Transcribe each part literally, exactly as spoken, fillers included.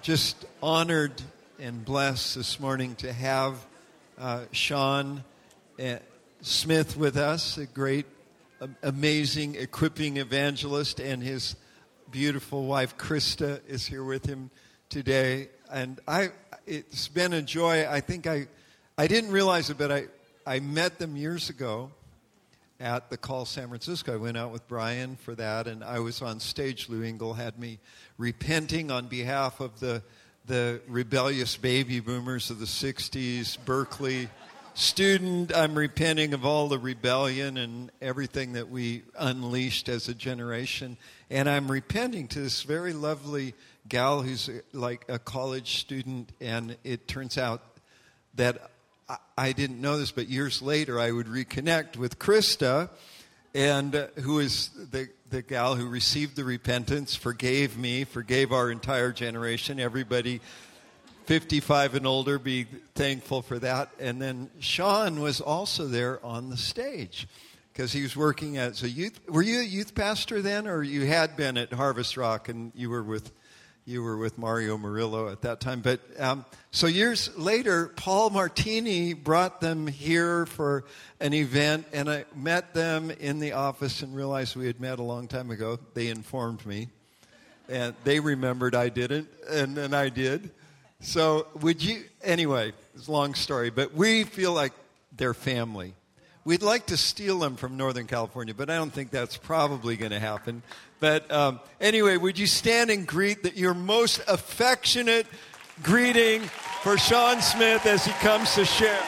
just honored and blessed this morning to have uh, Sean uh, Smith with us, a great, um, amazing, equipping evangelist, and his beautiful wife, Krista, is here with him today. And I, it's been a joy. I think I, I didn't realize it, but I, I met them years ago at the Call San Francisco. I went out with Brian for that, and I was on stage. Lou Engle had me repenting on behalf of the the rebellious baby boomers of the sixties, Berkeley student. I'm repenting of all the rebellion and everything that we unleashed as a generation. And I'm repenting to this very lovely gal who's like a college student, and it turns out that I didn't know this, but years later I would reconnect with Krista, and uh, who is the, the gal who received the repentance, forgave me, forgave our entire generation. Everybody fifty-five and older, be thankful for that. And then Sean was also there on the stage because he was working as a youth. Were you a youth pastor then, or you had been at Harvest Rock and you were with You were with Mario Murillo at that time. But um, so years later, Paul Martini brought them here for an event, and I met them in the office and realized we had met a long time ago. They informed me, and they remembered I didn't, and then I did. So would you, anyway, it's a long story, but we feel like they're family. We'd like to steal them from Northern California, but I don't think that's probably going to happen. But um, anyway, would you stand and greet the, your most affectionate greeting for Sean Smith as he comes to share?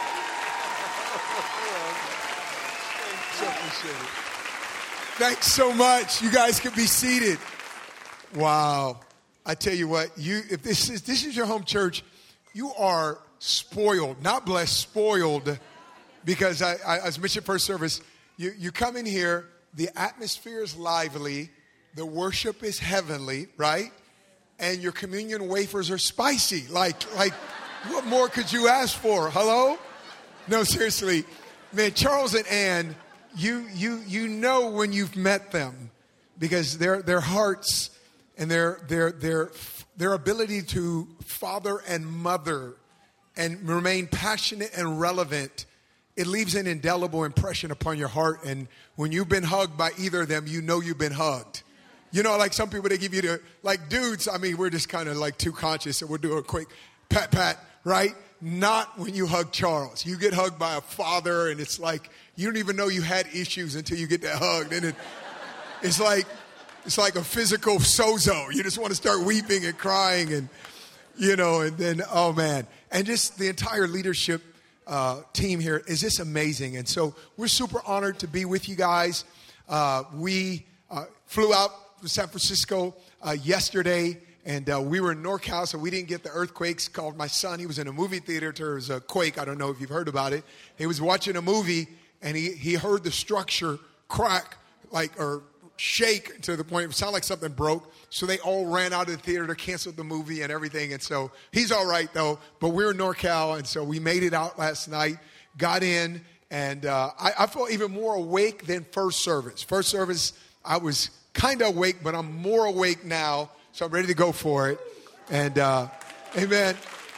Thanks so much. You guys can be seated. Wow. I tell you what, you if this is this is your home church, you are spoiled, not blessed, spoiled. Because I, I, as mentioned first service, you, you come in here, the atmosphere is lively, the worship is heavenly, right? And your communion wafers are spicy. Like, like, what more could you ask for? Hello? No, seriously. Man, Charles and Ann, you you you know when you've met them because their their hearts and their their their their ability to father and mother and remain passionate and relevant, it leaves an indelible impression upon your heart. And when you've been hugged by either of them, you know you've been hugged. You know, like some people, they give you the, like dudes, I mean, we're just kind of like too conscious, so we'll do a quick pat, pat, right? Not when you hug Charles. You get hugged by a father, and it's like, you don't even know you had issues until you get that hug. And it, it's like, it's like a physical sozo. You just want to start weeping and crying and, you know, and then, oh man. And just the entire leadership Uh, team here is just amazing. And so we're super honored to be with you guys. Uh, we uh, flew out to San Francisco uh, yesterday, and uh, we were in NorCal, so we didn't get the earthquakes. Called my son. He was in a movie theater. There was a quake. I don't know if you've heard about it. He was watching a movie, and he, he heard the structure crack, like, or shake to the point it sounded like something broke. So they all ran out of the theater, canceled the movie and everything. And so he's all right, though. But we're in NorCal, and so we made it out last night, got in, and uh, I, I felt even more awake than first service. First service, I was kind of awake, but I'm more awake now, so I'm ready to go for it. And, uh, amen.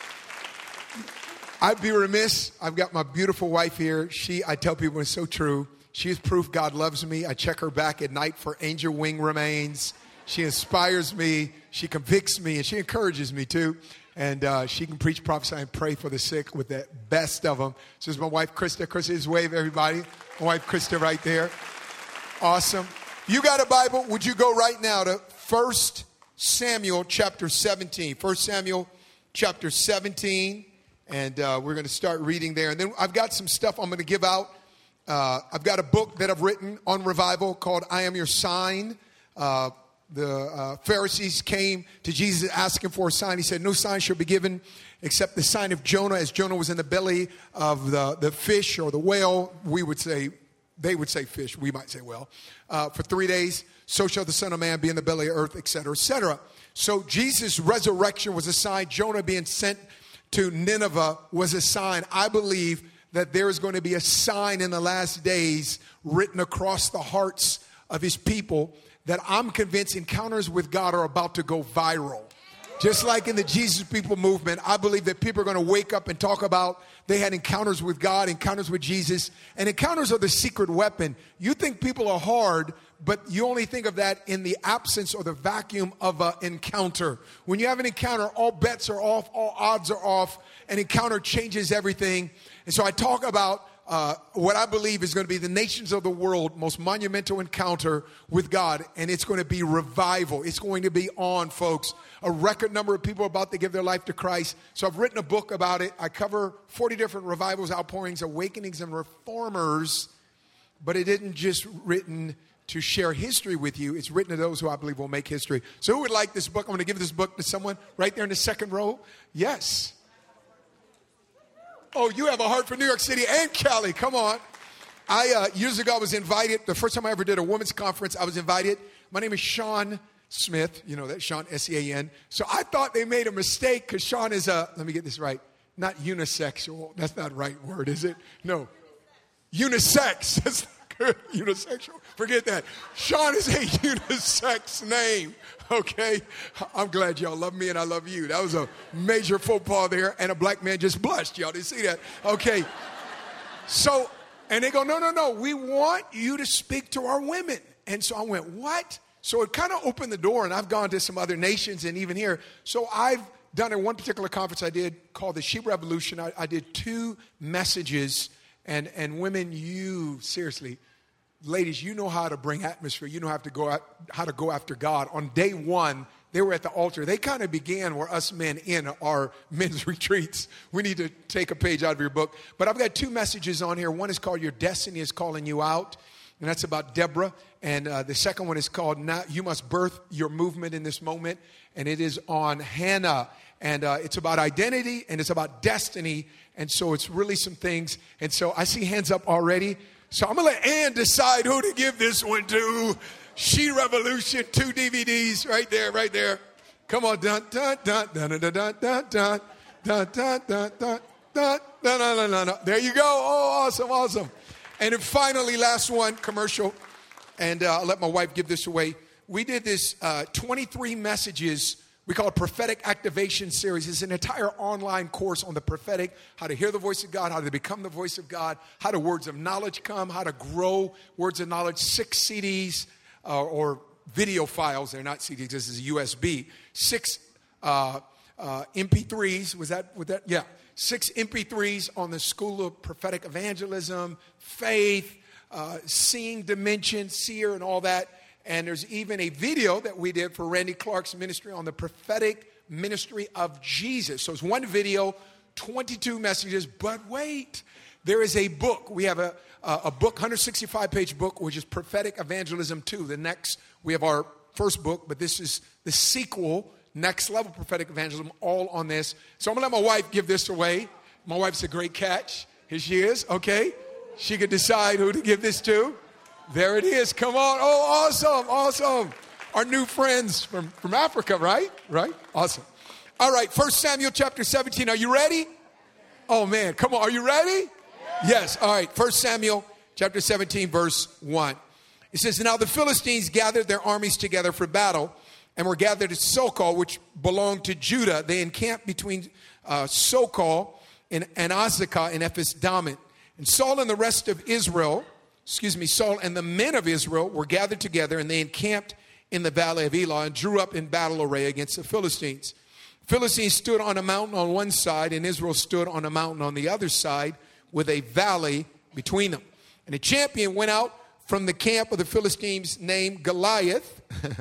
I'd be remiss. I've got my beautiful wife here. She, I tell people, it's so true. She is proof God loves me. I check her back at night for angel wing remains. She inspires me. She convicts me, and she encourages me too. And uh, she can preach, prophesy, and pray for the sick with the best of them. So this is my wife, Krista. Krista, is wave, everybody. My wife, Krista, right there. Awesome. You got a Bible? Would you go right now to First Samuel chapter seventeen? First Samuel chapter seventeen. And uh, we're going to start reading there. And then I've got some stuff I'm going to give out. Uh, I've got a book that I've written on revival called I Am Your Sign. Uh, the uh, Pharisees came to Jesus asking for a sign. He said, no sign shall be given except the sign of Jonah. As Jonah was in the belly of the, the fish or the whale, we would say, they would say fish, we might say whale, uh, for three days, so shall the Son of Man be in the belly of earth, et cetera, et cetera. So Jesus' resurrection was a sign. Jonah being sent to Nineveh was a sign. I believe that there is going to be a sign in the last days written across the hearts of his people that I'm convinced encounters with God are about to go viral. Just like in the Jesus People movement, I believe that people are going to wake up and talk about they had encounters with God, encounters with Jesus, and encounters are the secret weapon. You think people are hard, but you only think of that in the absence or the vacuum of an encounter. When you have an encounter, all bets are off, all odds are off. An encounter changes everything. And so I talk about uh, what I believe is going to be the nations of the world most monumental encounter with God, and it's going to be revival. It's going to be on, folks. A record number of people are about to give their life to Christ. So I've written a book about it. I cover forty different revivals, outpourings, awakenings, and reformers. But it isn't just written to share history with you. It's written to those who I believe will make history. So who would like this book? I'm going to give this book to someone right there in the second row. Yes. Oh, you have a heart for New York City and Cali. Come on. I uh, years ago I was invited. The first time I ever did a women's conference, I was invited. My name is Sean Smith. You know that, Sean, S E A N. So I thought they made a mistake because Sean is a, let me get this right, not unisexual. That's not the right word, is it? No. Unisex. That's not good. Unisexual. Forget that. Sean is a unisex name. Okay. I'm glad y'all love me and I love you. That was a major faux pas there, and a black man just blushed. Y'all didn't see that. Okay. So, and they go, no, no, no. We want you to speak to our women. And so I went, what? So it kind of opened the door, and I've gone to some other nations and even here. So I've done in one particular conference I did called the She Revolution. I, I did two messages, and, and women, you, seriously, ladies, you know how to bring atmosphere. You know how to go out, how to go after God. On day one, they were at the altar. They kind of began where us men in our men's retreats. We need to take a page out of your book. But I've got two messages on here. One is called Your Destiny is Calling You Out. And that's about Deborah. And uh, the second one is called Now You Must Birth Your Movement in This Moment. And it is on Hannah. And uh, it's about identity and it's about destiny. And so it's really some things. And so I see hands up already. So I'm going to let Ann decide who to give this one to. She Revolution, two D V Ds right there, right there. Come on. Dun, dun, dun, dun, dun, dun, dun, dun, dun, dun, dun, dun, dun, dun, dun, dun, dun. There you go. Oh, awesome, awesome. And then finally, last one, commercial. And uh, I'll let my wife give this away. We did this uh, twenty-three messages. We call it Prophetic Activation Series. It's an entire online course on the prophetic, how to hear the voice of God, how to become the voice of God, how do words of knowledge come, how to grow words of knowledge, six C Ds uh, or video files. They're not C Ds, this is U S B. Six uh, uh, M P threes, was that, was that? Yeah. Six M P threes on the School of Prophetic Evangelism, faith, uh, seeing dimension, seer, and all that. And there's even a video that we did for Randy Clark's ministry on the prophetic ministry of Jesus. So it's one video, twenty-two messages. But wait, there is a book. We have a, a book, one hundred sixty-five page book, which is Prophetic Evangelism two. The next, we have our first book, but this is the sequel, Next Level Prophetic Evangelism, all on this. So I'm going to let my wife give this away. My wife's a great catch. Here she is. Okay. She could decide who to give this to. There it is. Come on. Oh, awesome. Awesome. Our new friends from, from Africa, right? Right? Awesome. All right. First Samuel chapter seventeen. Are you ready? Oh, man. Come on. Are you ready? Yes. All right. First Samuel chapter seventeen, verse one. It says, Now the Philistines gathered their armies together for battle and were gathered at Sokol, which belonged to Judah. They encamped between uh, Sokol and, and Azekah and Ephes-dammim. And Saul and the rest of Israel... Excuse me, Saul and the men of Israel were gathered together, and they encamped in the valley of Elah and drew up in battle array against the Philistines. Philistines stood on a mountain on one side, and Israel stood on a mountain on the other side with a valley between them. And a champion went out from the camp of the Philistines named Goliath.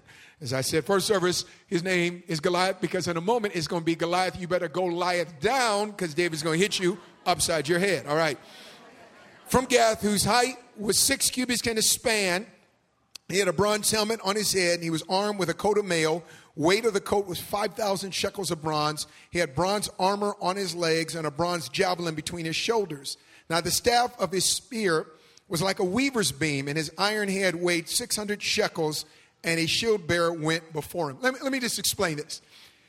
As I said, first service, his name is Goliath because in a moment it's going to be Goliath. You better go lie it down because David's going to hit you upside your head. All right. From Gath, whose height was six cubits in a span. He had a bronze helmet on his head, and he was armed with a coat of mail. Weight of the coat was five thousand shekels of bronze. He had bronze armor on his legs and a bronze javelin between his shoulders. Now the staff of his spear was like a weaver's beam, and his iron head weighed six hundred shekels, and a shield bearer went before him. Let me, let me just explain this.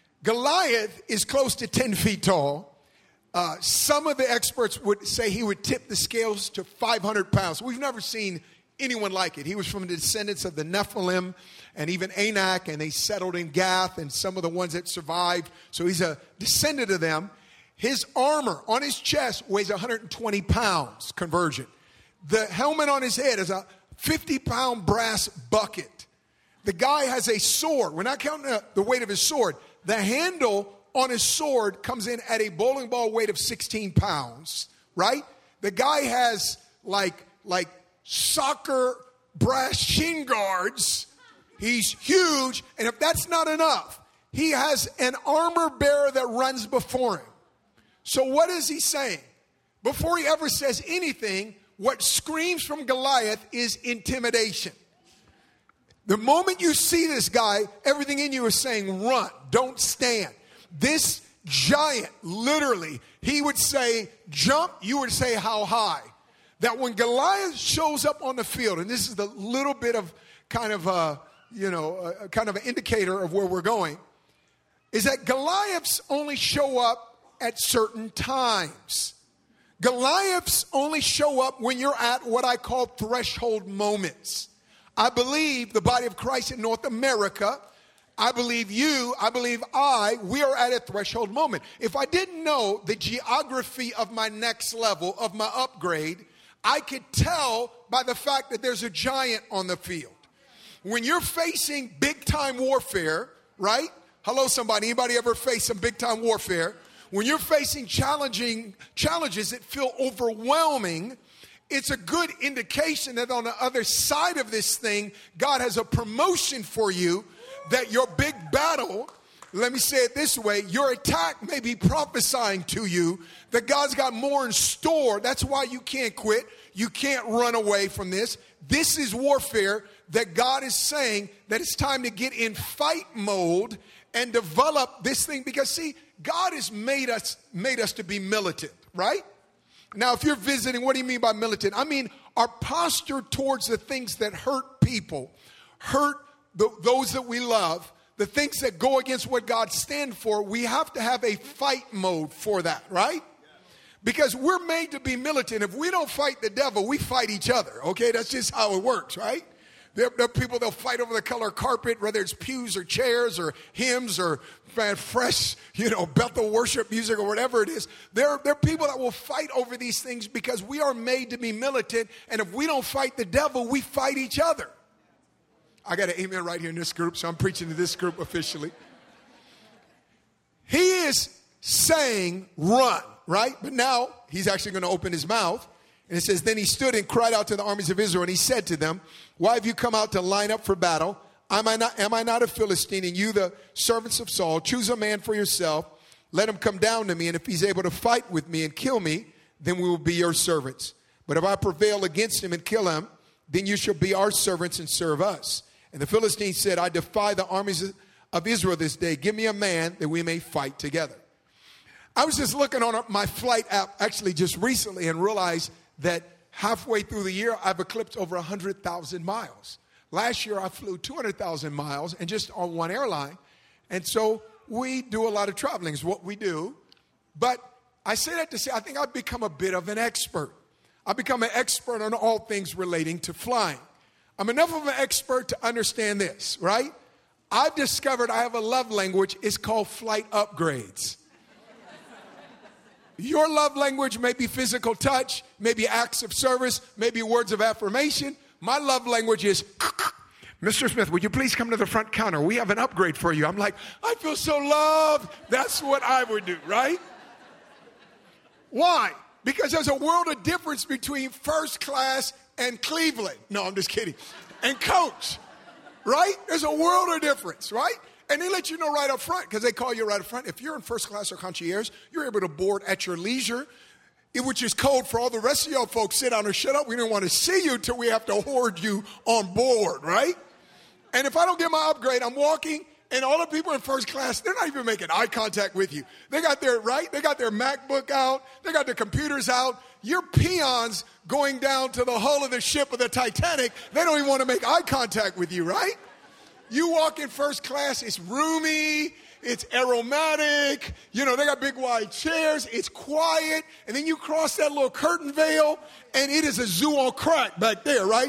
Goliath is close to ten feet tall. Uh, some of the experts would say he would tip the scales to five hundred pounds. We've never seen anyone like it. He was from the descendants of the Nephilim and even Anak, and they settled in Gath and some of the ones that survived. So he's a descendant of them. His armor on his chest weighs one hundred twenty pounds, conversion. The helmet on his head is a fifty pound brass bucket. The guy has a sword. We're not counting the, the weight of his sword. The handle on his sword comes in at a bowling ball weight of sixteen pounds, right? The guy has like, like soccer brass shin guards. He's huge. And if that's not enough, he has an armor bearer that runs before him. So what is he saying? Before he ever says anything, what screams from Goliath is intimidation. The moment you see this guy, everything in you is saying, run, don't stand. This giant, literally, he would say, jump, you would say, how high? That when Goliath shows up on the field, and this is the little bit of kind of a, you know, a, kind of an indicator of where we're going, is that Goliaths only show up at certain times. Goliaths only show up when you're at what I call threshold moments. I believe the body of Christ in North America, I believe you, I believe I, we are at a threshold moment. If I didn't know the geography of my next level, of my upgrade, I could tell by the fact that there's a giant on the field. When you're facing big time warfare, right? Hello, somebody. Anybody ever face some big time warfare? When you're facing challenging challenges that feel overwhelming, it's a good indication that on the other side of this thing, God has a promotion for you, that your big battle, let me say it this way, your attack may be prophesying to you that God's got more in store. That's why you can't quit. You can't run away from this. This is warfare that God is saying that it's time to get in fight mode and develop this thing. Because see, God has made us, made us to be militant, right? Now, if you're visiting, what do you mean by militant? I mean, our posture towards the things that hurt people, hurt the, those that we love, the things that go against what God stands for, we have to have a fight mode for that, right? Because we're made to be militant. If we don't fight the devil, we fight each other, okay? That's just how it works, right? There, there are people that'll fight over the color carpet, whether it's pews or chairs or hymns or fresh, you know, Bethel worship music or whatever it is. There, there are people that will fight over these things because we are made to be militant. And if we don't fight the devil, we fight each other. I got an amen right here in this group, so I'm preaching to this group officially. He is saying run, right? But now he's actually going to open his mouth. And it says, then he stood and cried out to the armies of Israel, and he said to them, why have you come out to line up for battle? Am I not, am I not a Philistine, and you the servants of Saul? Choose a man for yourself. Let him come down to me, and if he's able to fight with me and kill me, then we will be your servants. But if I prevail against him and kill him, then you shall be our servants and serve us. And the Philistine said, I defy the armies of Israel this day. Give me a man that we may fight together. I was just looking on my flight app actually just recently and realized that halfway through the year, I've eclipsed over one hundred thousand miles. Last year, I flew two hundred thousand miles and just on one airline. And so we do a lot of traveling is what we do. But I say that to say I think I've become a bit of an expert. I've become an expert on all things relating to flying. I'm enough of an expert to understand this, right? I've discovered I have a love language. It's called flight upgrades. Your love language may be physical touch, maybe acts of service, maybe words of affirmation. My love language is, Mister Smith, would you please come to the front counter? We have an upgrade for you. I'm like, I feel so loved. That's what I would do, right? Why? Because there's a world of difference between first class and Cleveland. No, I'm just kidding. And coach, right? There's a world of difference, right? And they let you know right up front because they call you right up front. If you're in first class or concierge, you're able to board at your leisure, which is code for all the rest of y'all folks, sit down or shut up. We don't want to see you till we have to hoard you on board, right? And if I don't get my upgrade, I'm walking, and all the people in first class, they're not even making eye contact with you. They got their, right? They got their MacBook out. They got their computers out. You're peons going down to the hull of the ship of the Titanic. They don't even want to make eye contact with you, right? You walk in first class, it's roomy, it's aromatic, you know, they got big wide chairs, it's quiet, and then you cross that little curtain veil, and it is a zoo on crack back there, right?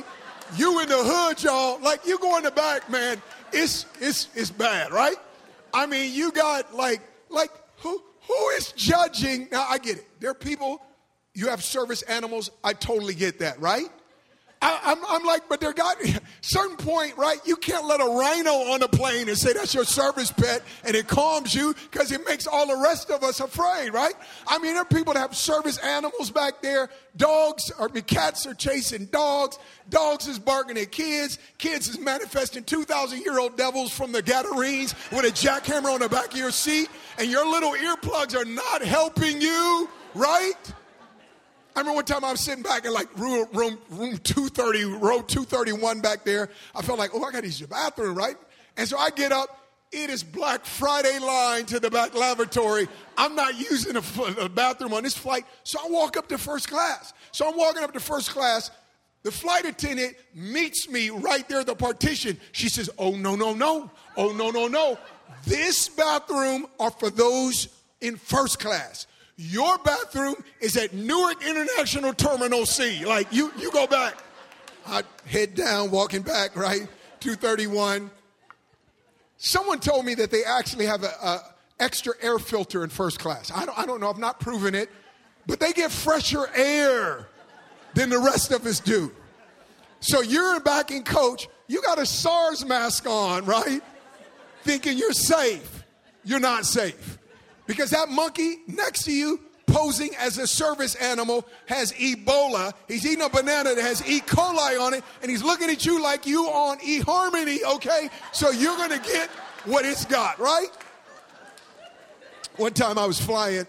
You in the hood, y'all. Like, you go in the back, man. It's it's it's bad, right? I mean, you got like like who who is judging? Now I get it. There are people. You have service animals. I totally get that, right? I, I'm, I'm like, but there got certain point, right? You can't let a rhino on a plane and say that's your service pet and it calms you because it makes all the rest of us afraid, right? I mean, there are people that have service animals back there. Dogs, or I mean, cats are chasing dogs. Dogs is barking at kids. Kids is manifesting two thousand year old devils from the Gadarenes with a jackhammer on the back of your seat. And your little earplugs are not helping you, right? I remember one time I was sitting back in like room, room, room two thirty, row two thirty-one back there. I felt like, oh, I got to use the bathroom, right? And so I get up. It is Black Friday line to the back lavatory. I'm not using a, a bathroom on this flight. So I walk up to first class. So I'm walking up to first class. The flight attendant meets me right there at the partition. She says, oh, no, no, no. Oh, no, no, no. This bathroom are for those in first class. Your bathroom is at Newark International Terminal C. Like, you, you go back. I head down, walking back, right? two thirty-one. Someone told me that they actually have a, a extra air filter in first class. I don't, I don't know. I've not proven it. But they get fresher air than the rest of us do. So you're back in coach. You got a SARS mask on, right? Thinking you're safe. You're not safe. Because that monkey next to you, posing as a service animal, has Ebola. He's eating a banana that has E. coli on it, and he's looking at you like you on eHarmony, okay? So you're going to get what it's got, right? One time I was flying,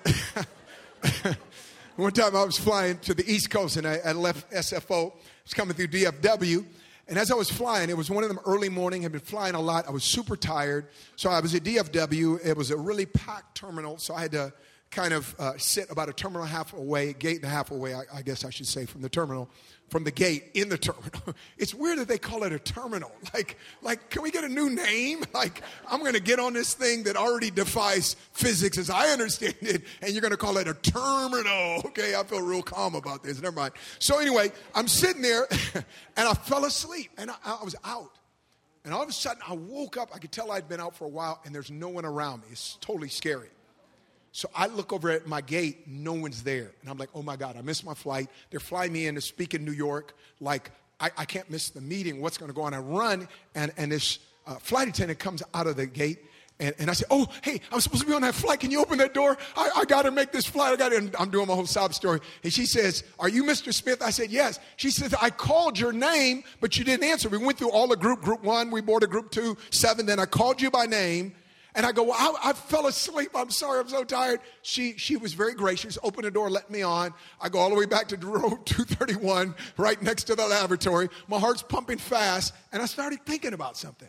one time I was flying to the East Coast, and I, I left S F O. I was coming through D F W. And as I was flying, it was one of them early morning. I'd been flying a lot. I was super tired. So I was at D F W. It was a really packed terminal. So I had to kind of uh, sit about a terminal half away, gate and a half away, I, I guess I should say, from the terminal, from the gate in the terminal. It's weird that they call it a terminal. Like, like, can we get a new name? Like, I'm going to get on this thing that already defies physics as I understand it, and you're going to call it a terminal. Okay, I feel real calm about this. Never mind. So anyway, I'm sitting there, and I fell asleep, and I, I was out. And all of a sudden, I woke up. I could tell I'd been out for a while, and there's no one around me. It's totally scary. So I look over at my gate, no one's there. And I'm like, oh my God, I missed my flight. They're flying me in to speak in New York. Like, I, I can't miss the meeting. What's going to go on? I run, and, and this uh, flight attendant comes out of the gate. And, and I say, oh, hey, I'm supposed to be on that flight. Can you open that door? I, I got to make this flight. I got to. And I'm doing my whole sob story. And she says, are you Mister Smith? I said, yes. She says, I called your name, but you didn't answer. We went through all the group, group one. We boarded group two, seven. Then I called you by name. And I go, well, I, I fell asleep. I'm sorry. I'm so tired. She she was very gracious. Opened the door, let me on. I go all the way back to row two thirty-one, right next to the lavatory. My heart's pumping fast. And I started thinking about something.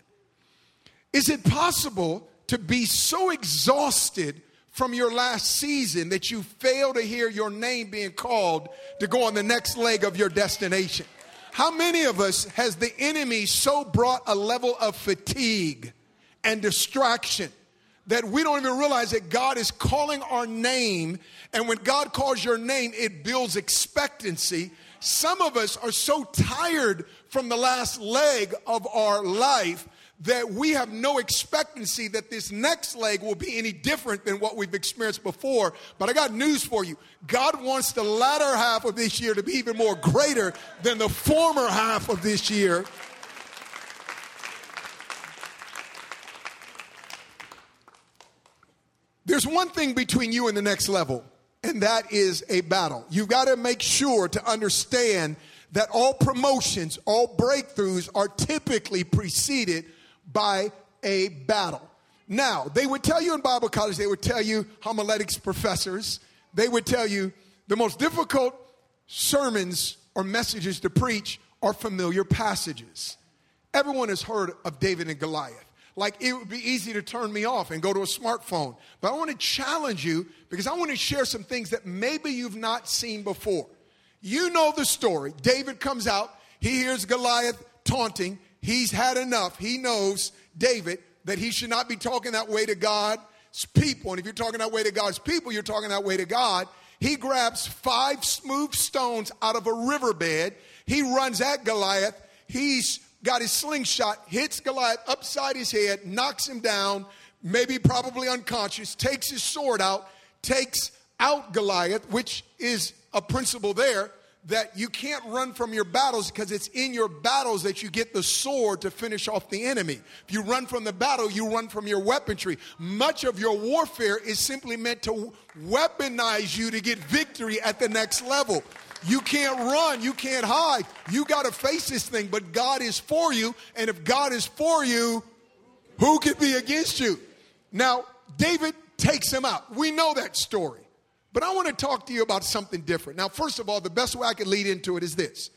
Is it possible to be so exhausted from your last season that you fail to hear your name being called to go on the next leg of your destination? How many of us has the enemy so brought a level of fatigue and distraction that we don't even realize that God is calling our name, and when God calls your name, it builds expectancy. Some of us are so tired from the last leg of our life that we have no expectancy that this next leg will be any different than what we've experienced before. But I got news for you. God wants the latter half of this year to be even more greater than the former half of this year. There's one thing between you and the next level, and that is a battle. You've got to make sure to understand that all promotions, all breakthroughs are typically preceded by a battle. Now, they would tell you in Bible college, they would tell you, homiletics professors, they would tell you the most difficult sermons or messages to preach are familiar passages. Everyone has heard of David and Goliath. Like, it would be easy to turn me off and go to a smartphone. But I want to challenge you because I want to share some things that maybe you've not seen before. You know the story. David comes out. He hears Goliath taunting. He's had enough. He knows, David, that he should not be talking that way to God's people. And if you're talking that way to God's people, you're talking that way to God. He grabs five smooth stones out of a riverbed. He runs at Goliath. He's got his slingshot, hits Goliath upside his head, knocks him down, maybe probably unconscious, takes his sword out, takes out Goliath, which is a principle there that you can't run from your battles because it's in your battles that you get the sword to finish off the enemy. If you run from the battle, you run from your weaponry. Much of your warfare is simply meant to weaponize you to get victory at the next level. You can't run. You can't hide. You got to face this thing, but God is for you. And if God is for you, who can be against you? Now, David takes him out. We know that story. But I want to talk to you about something different. Now, first of all, the best way I could lead into it is this.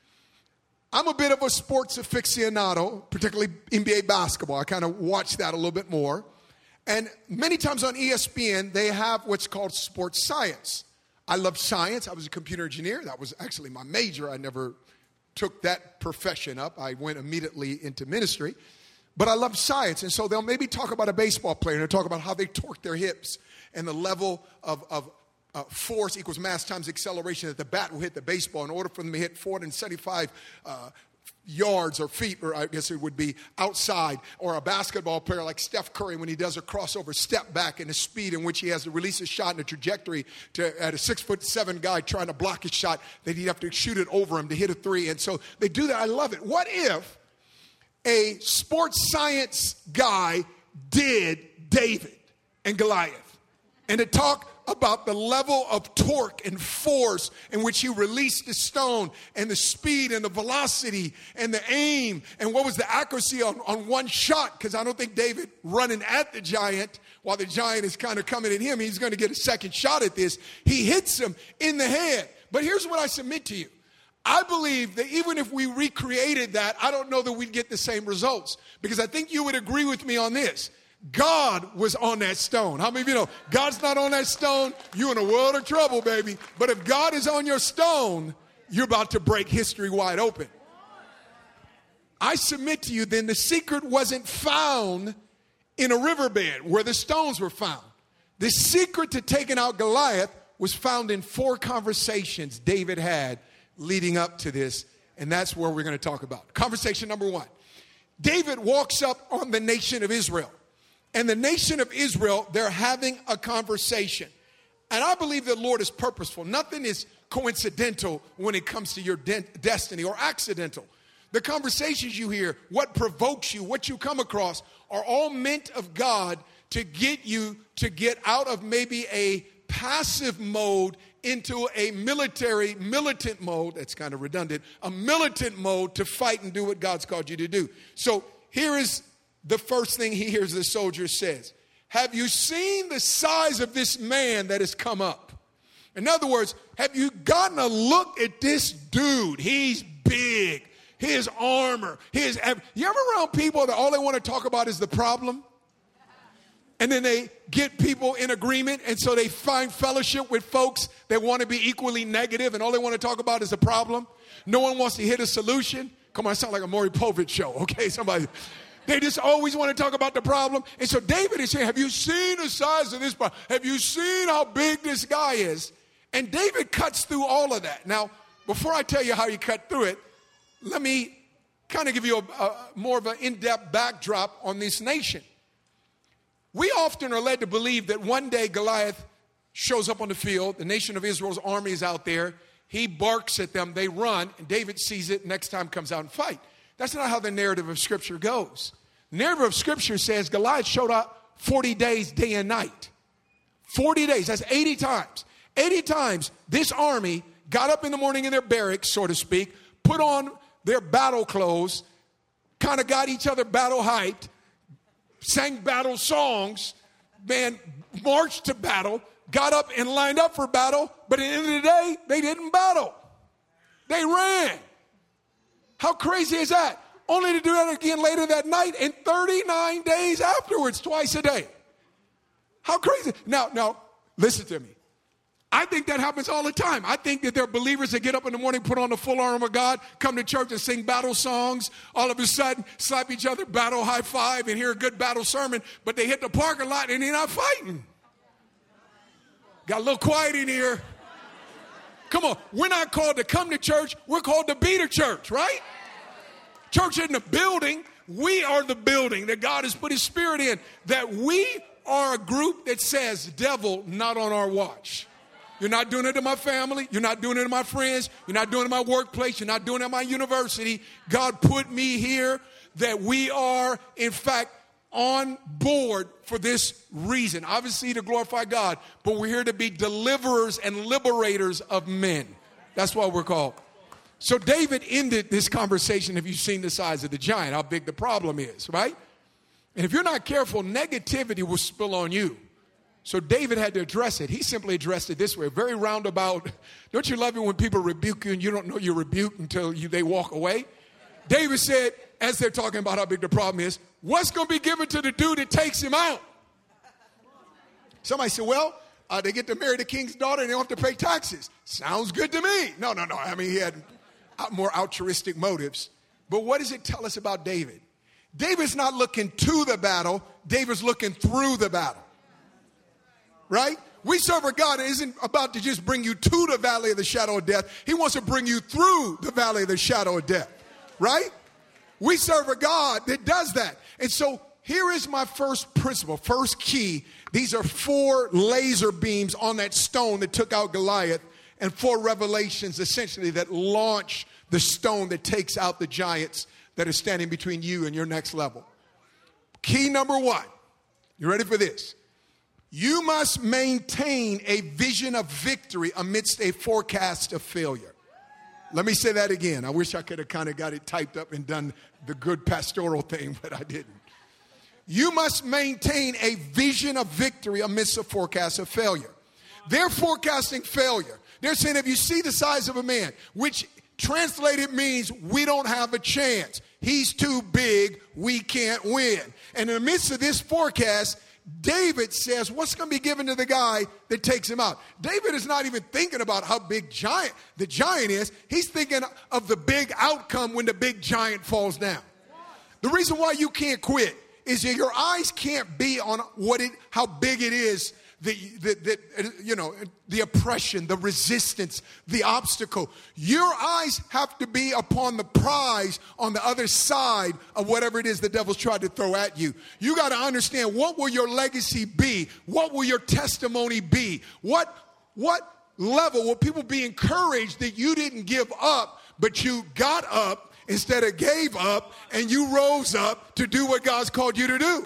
I'm a bit of a sports aficionado, particularly N B A basketball. I kind of watch that a little bit more. And many times on E S P N, they have what's called sports science. I love science. I was a computer engineer. That was actually my major. I never took that profession up. I went immediately into ministry. But I love science. And so they'll maybe talk about a baseball player and they'll talk about how they torque their hips and the level of, of Uh, force equals mass times acceleration that the bat will hit the baseball in order for them to hit four hundred seventy-five uh, yards or feet, or I guess it would be outside. Or a basketball player like Steph Curry, when he does a crossover step back and the speed in which he has to release a shot and a trajectory to at a six foot seven guy trying to block his shot, that he'd have to shoot it over him to hit a three. And so they do that. I love it. What if a sports science guy did David and Goliath and to talk about the level of torque and force in which he released the stone and the speed and the velocity and the aim and what was the accuracy on, on one shot? Because I don't think David running at the giant while the giant is kind of coming at him, he's going to get a second shot at this. He hits him in the head. But here's what I submit to you. I believe that even if we recreated that, I don't know that we'd get the same results. Because I think you would agree with me on this. God was on that stone. How many of you know God's not on that stone? You're in a world of trouble, baby. But if God is on your stone, you're about to break history wide open. I submit to you, then the secret wasn't found in a riverbed where the stones were found. The secret to taking out Goliath was found in four conversations David had leading up to this. And that's where we're going to talk about. Conversation number one. David walks up on the nation of Israel. And the nation of Israel, they're having a conversation. And I believe the Lord is purposeful. Nothing is coincidental when it comes to your de- destiny or accidental. The conversations you hear, what provokes you, what you come across, are all meant of God to get you to get out of maybe a passive mode into a military, militant mode. That's kind of redundant. A militant mode to fight and do what God's called you to do. So here is the first thing he hears the soldier says. Have you seen the size of this man that has come up? In other words, have you gotten a look at this dude? He's big. His armor. His. You ever around people that all they want to talk about is the problem? And then they get people in agreement, and so they find fellowship with folks that want to be equally negative, and all they want to talk about is the problem. No one wants to hit a solution. Come on, I sound like a Maury Povich show. Okay, somebody. They just always want to talk about the problem. And so David is saying, have you seen the size of this problem? Have you seen how big this guy is? And David cuts through all of that. Now, before I tell you how he cut through it, let me kind of give you a, a more of an in-depth backdrop on this nation. We often are led to believe that one day Goliath shows up on the field. The nation of Israel's army is out there. He barks at them. They run. And David sees it. Next time comes out and fight. That's not how the narrative of Scripture goes. The narrative of Scripture says Goliath showed up forty days, day and night. forty days, that's eighty times. eighty times this army got up in the morning in their barracks, so to speak, put on their battle clothes, kind of got each other battle hyped, sang battle songs, man, marched to battle, got up and lined up for battle, but at the end of the day, they didn't battle. They ran. How crazy is that? Only to do that again later that night and thirty-nine days afterwards, twice a day. How crazy. Now, now, listen to me. I think that happens all the time. I think that there are believers that get up in the morning, put on the full armor of God, come to church and sing battle songs, all of a sudden slap each other, battle high five, and hear a good battle sermon, but they hit the parking lot and they're not fighting. Got a little quiet in here. Come on, we're not called to come to church. We're called to be the church, right? Church isn't a building. We are the building that God has put his spirit in. That we are a group that says, devil, not on our watch. You're not doing it to my family. You're not doing it to my friends. You're not doing it in my workplace. You're not doing it at my university. God put me here that we are, in fact, on board for this reason. Obviously to glorify God, but we're here to be deliverers and liberators of men. That's what we're called. So David ended this conversation, if you've seen the size of the giant, how big the problem is, right? And if you're not careful, negativity will spill on you. So David had to address it. He simply addressed it this way, very roundabout. Don't you love it when people rebuke you and you don't know you're rebuked until you, they walk away? David said, as they're talking about how big the problem is, what's going to be given to the dude that takes him out? Somebody said, well, uh, they get to marry the king's daughter and they don't have to pay taxes. Sounds good to me. No, no, no. I mean, he had more altruistic motives. But what does it tell us about David? David's not looking to the battle. David's looking through the battle. Right? We serve a God that isn't about to just bring you to the valley of the shadow of death. He wants to bring you through the valley of the shadow of death. Right? We serve a God that does that. And so here is my first principle, first key. These are four laser beams on that stone that took out Goliath, and four revelations essentially that launch the stone that takes out the giants that are standing between you and your next level. Key number one. You ready for this? You must maintain a vision of victory amidst a forecast of failure. Let me say that again. I wish I could have kind of got it typed up and done the good pastoral thing, but I didn't. You must maintain a vision of victory amidst a forecast of failure. They're forecasting failure. They're saying if you see the size of a man, which translated means we don't have a chance. He's too big. We can't win. And in the midst of this forecast, David says, what's going to be given to the guy that takes him out? David is not even thinking about how big giant the giant is. He's thinking of the big outcome when the big giant falls down. The reason why you can't quit is that your eyes can't be on what it, how big it is, the, the, the, you know, the oppression, the resistance, the obstacle. Your eyes have to be upon the prize on the other side of whatever it is the devil's tried to throw at you. You got to understand, what will your legacy be? What will your testimony be? What, what level will people be encouraged that you didn't give up, but you got up instead of gave up, and you rose up to do what God's called you to do?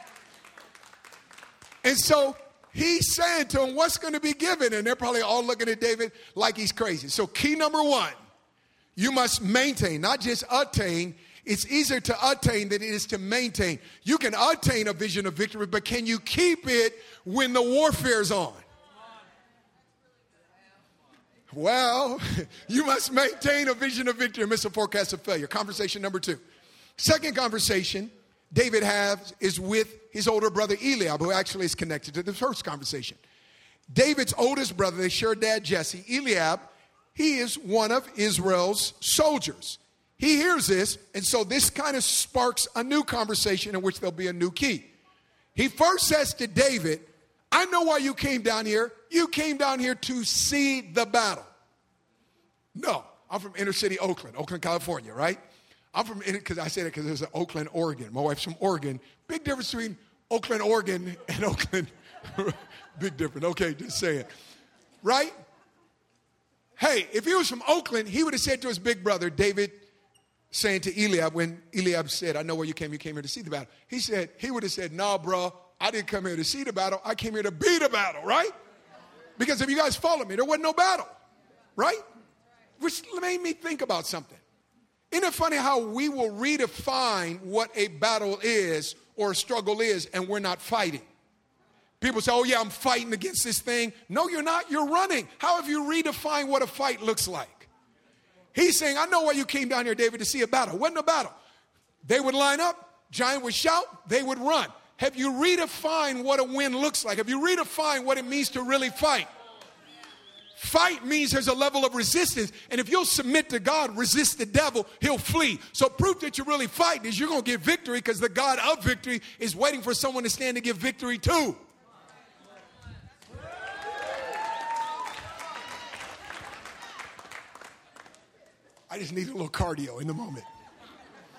And so he's saying to him, what's going to be given? And they're probably all looking at David like he's crazy. So key number one, you must maintain, not just attain. It's easier to attain than it is to maintain. You can attain a vision of victory, but can you keep it when the warfare's on? Well, you must maintain a vision of victory amidst a forecast of failure. Conversation number two. Second conversation David has is with his older brother Eliab, who actually is connected to the first conversation. David's oldest brother, they share dad Jesse. Eliab, he is one of Israel's soldiers. He hears this, and so this kind of sparks a new conversation in which there'll be a new key. He first says to David, I know why you came down here. You came down here to see the battle. No, I'm from inner city Oakland, Oakland, California, right? I'm from, because I say that because there's an Oakland, Oregon. My wife's from Oregon. Big difference between Oakland, Oregon and Oakland. Big difference. Okay, just say it. Right? Hey, if he was from Oakland, he would have said to his big brother, David, saying to Eliab, when Eliab said, I know where you came, you came here to see the battle. He said, he would have said, nah, bro, I didn't come here to see the battle. I came here to be the battle, right? Because if you guys follow me, there wasn't no battle, right? Which made me think about something. Isn't it funny how we will redefine what a battle is or a struggle is, and we're not fighting? People say, oh, yeah, I'm fighting against this thing. No, you're not. You're running. How have you redefined what a fight looks like? He's saying, I know why you came down here, David, to see a battle. It wasn't a battle. They would line up. Giant would shout. They would run. Have you redefined what a win looks like? Have you redefined what it means to really fight? Fight means there's a level of resistance. And if you'll submit to God, resist the devil, he'll flee. So proof that you're really fighting is you're going to get victory, because the God of victory is waiting for someone to stand to give victory to. I just need a little cardio in the moment.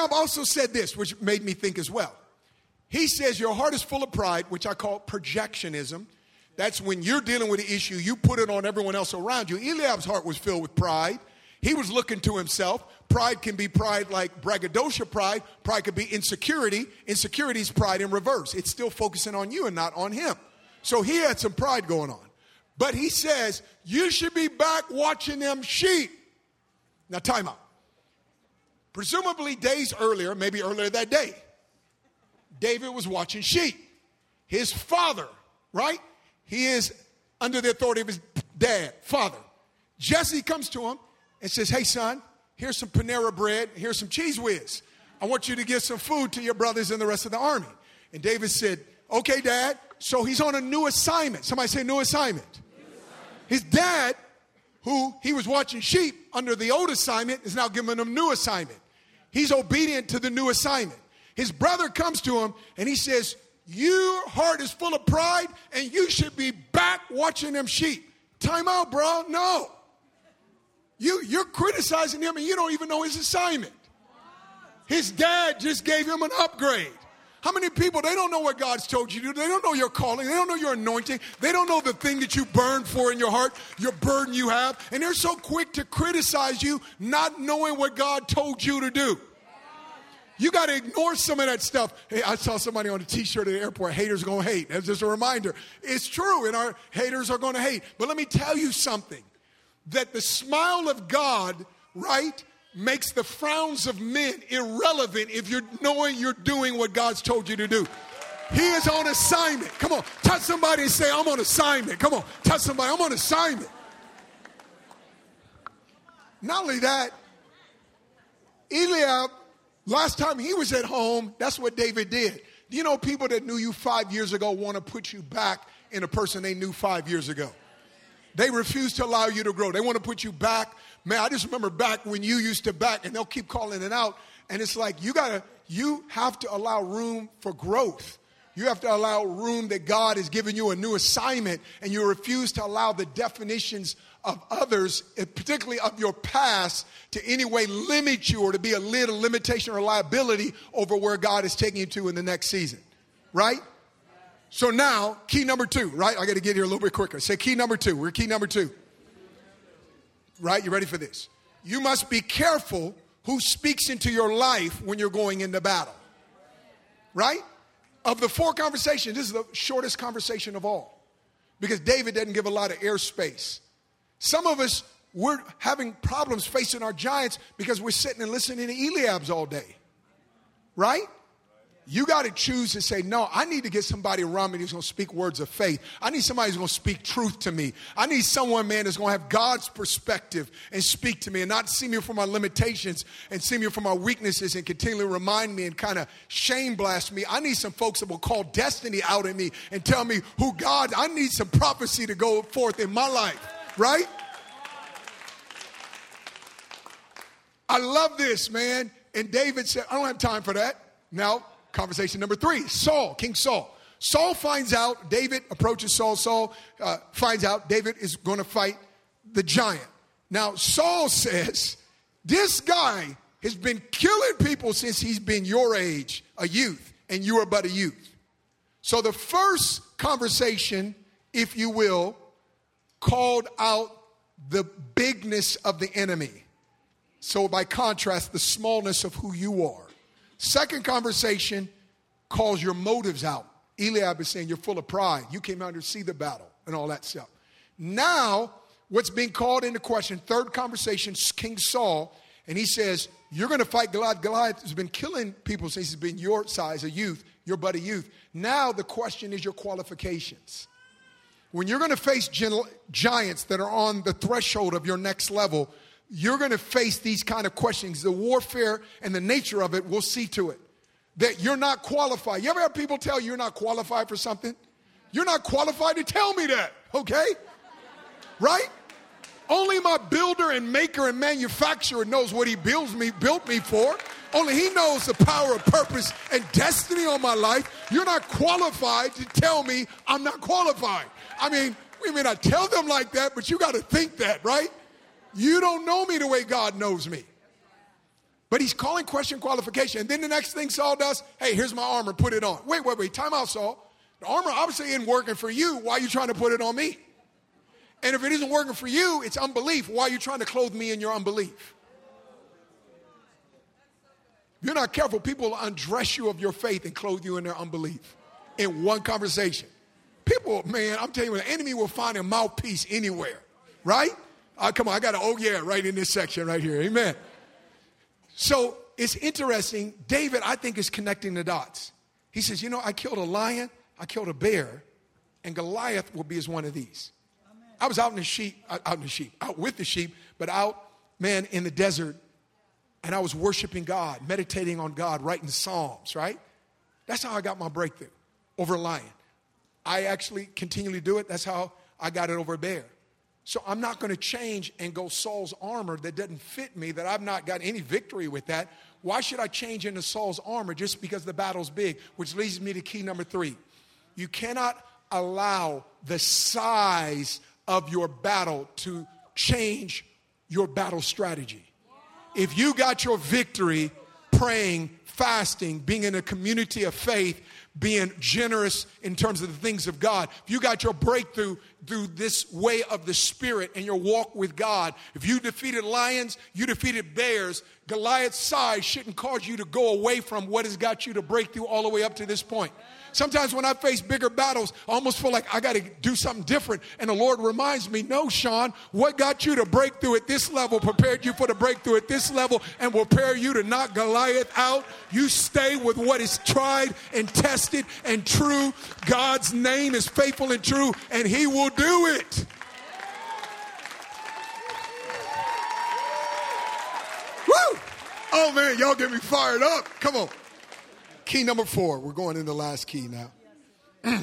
Eliab also said this, which made me think as well. He says your heart is full of pride, which I call projectionism. That's when you're dealing with an issue, you put it on everyone else around you. Eliab's heart was filled with pride. He was looking to himself. Pride can be pride like braggadocio pride. Pride could be insecurity. Insecurity is pride in reverse. It's still focusing on you and not on him. So he had some pride going on. But he says, you should be back watching them sheep. Now, time out. Presumably days earlier, maybe earlier that day, David was watching sheep. His father, right? He is under the authority of his dad, father. Jesse comes to him and says, hey, son, here's some Panera bread. Here's some Cheese Whiz. I want you to give some food to your brothers and the rest of the army. And David said, okay, Dad. So he's on a new assignment. Somebody say new assignment. New assignment. His dad, who he was watching sheep under the old assignment, is now giving him a new assignment. He's obedient to the new assignment. His brother comes to him and he says, your heart is full of pride and you should be back watching them sheep. Time out, bro. No. You, you're criticizing him and you don't even know his assignment. His dad just gave him an upgrade. How many people, they don't know what God's told you to do. They don't know your calling. They don't know your anointing. They don't know the thing that you burn for in your heart, your burden you have. And they're so quick to criticize you, not knowing what God told you to do. You got to ignore some of that stuff. Hey, I saw somebody on a t-shirt at the airport, haters are going to hate. That's just a reminder. It's true, and our haters are going to hate. But let me tell you something, that the smile of God, right, makes the frowns of men irrelevant if you're knowing you're doing what God's told you to do. He is on assignment. Come on, touch somebody and say, I'm on assignment. Come on, touch somebody, I'm on assignment. Not only that, Eliab, last time he was at home, that's what David did. Do you know people that knew you five years ago want to put you back in a person they knew five years ago? They refuse to allow you to grow. They want to put you back. Man, I just remember back when you used to back, and they'll keep calling it out. And it's like you gotta, you have to allow room for growth. You have to allow room that God has given you a new assignment, and you refuse to allow the definitions of others, particularly of your past, to any way limit you or to be a little limitation or liability over where God is taking you to in the next season. Right? So now, key number two, right? I got to get here a little bit quicker. Say key number two. We're key number two. Right? You ready for this? You must be careful who speaks into your life when you're going into battle. Right? Of the four conversations, this is the shortest conversation of all. Because David doesn't give a lot of airspace. Some of us, we're having problems facing our giants because we're sitting and listening to Eliabs all day. Right? You got to choose to say, no, I need to get somebody around me who's going to speak words of faith. I need somebody who's going to speak truth to me. I need someone, man, that's going to have God's perspective and speak to me and not see me for my limitations and see me for my weaknesses and continually remind me and kind of shame blast me. I need some folks that will call destiny out in me and tell me who God, I need some prophecy to go forth in my life, right? I love this, man. And David said, I don't have time for that. Now, conversation number three, Saul, King Saul. Saul finds out, David approaches Saul. Saul uh, finds out David is going to fight the giant. Now, Saul says, this guy has been killing people since he's been your age, a youth, and you are but a youth. So the first conversation, if you will, called out the bigness of the enemy. So by contrast, the smallness of who you are. Second conversation calls your motives out. Eliab is saying you're full of pride. You came out to see the battle and all that stuff. Now, what's being called into question, third conversation, King Saul, and he says, you're going to fight Goliath. Goliath has been killing people since he's been your size, a youth, your buddy youth. Now the question is your qualifications. When you're going to face gen- giants that are on the threshold of your next level, you're going to face these kind of questions. The warfare and the nature of it will see to it. That you're not qualified. You ever have people tell you you're not qualified for something? You're not qualified to tell me that, okay? Right? Only my builder and maker and manufacturer knows what he builds me, built me for. Only he knows the power of purpose and destiny on my life. You're not qualified to tell me I'm not qualified. I mean, we may not tell them like that, but you got to think that, right? You don't know me the way God knows me. But he's calling question qualification. And then the next thing Saul does, hey, here's my armor, put it on. Wait, wait, wait, time out, Saul. The armor obviously isn't working for you. Why are you trying to put it on me? And if it isn't working for you, it's unbelief. Why are you trying to clothe me in your unbelief? If you're not careful, people will undress you of your faith and clothe you in their unbelief in one conversation. People, man, I'm telling you, the enemy will find a mouthpiece anywhere, right? Uh, come on, I got an oh yeah right in this section right here. Amen. So it's interesting. David, I think, is connecting the dots. He says, you know, I killed a lion, I killed a bear, and Goliath will be as one of these. Amen. I was out in the sheep, out in the sheep, out with the sheep, but out, man, in the desert, and I was worshiping God, meditating on God, writing Psalms, right? That's how I got my breakthrough over a lion. I actually continually do it. That's how I got it over a bear. So I'm not going to change and go Saul's armor that doesn't fit me, that I've not got any victory with that. Why should I change into Saul's armor just because the battle's big? Which leads me to key number three. You cannot allow the size of your battle to change your battle strategy. If you got your victory praying, fasting, being in a community of faith, being generous in terms of the things of God, if you got your breakthrough through this way of the Spirit and your walk with God, if you defeated lions, you defeated bears, Goliath's size shouldn't cause you to go away from what has got you to breakthrough all the way up to this point. Sometimes when I face bigger battles, I almost feel like I got to do something different. And the Lord reminds me, no, Sean, what got you to break through at this level prepared you for the breakthrough at this level and will prepare you to knock Goliath out. You stay with what is tried and tested and true. God's name is faithful and true, and he will do it. Woo! Oh, man, y'all get me fired up. Come on. Key number four. We're going into the last key now.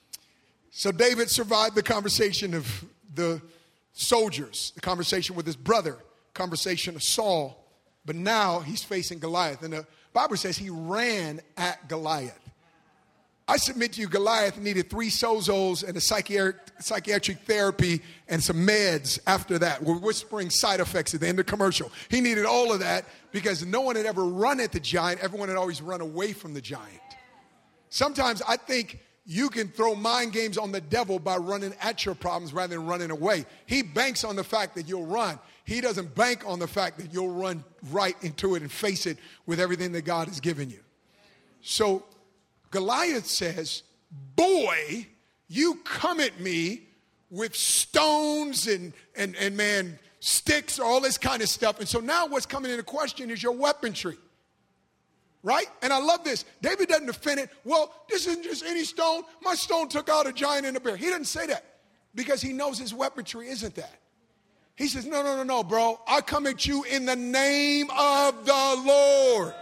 So David survived the conversation of the soldiers, the conversation with his brother, conversation of Saul. But now he's facing Goliath. And the Bible says he ran at Goliath. I submit to you, Goliath needed three sozos and a psychiatric, psychiatric therapy and some meds after that. We're whispering side effects at the end of the commercial. He needed all of that because no one had ever run at the giant. Everyone had always run away from the giant. Sometimes I think you can throw mind games on the devil by running at your problems rather than running away. He banks on the fact that you'll run. He doesn't bank on the fact that you'll run right into it and face it with everything that God has given you. So Goliath says, boy, you come at me with stones and, and, and man, sticks, all this kind of stuff. And so now what's coming into question is your weaponry. Right? And I love this. David doesn't defend it. Well, this isn't just any stone. My stone took out a giant and a bear. He doesn't say that because he knows his weaponry isn't that. He says, no, no, no, no, bro. I come at you in the name of the Lord.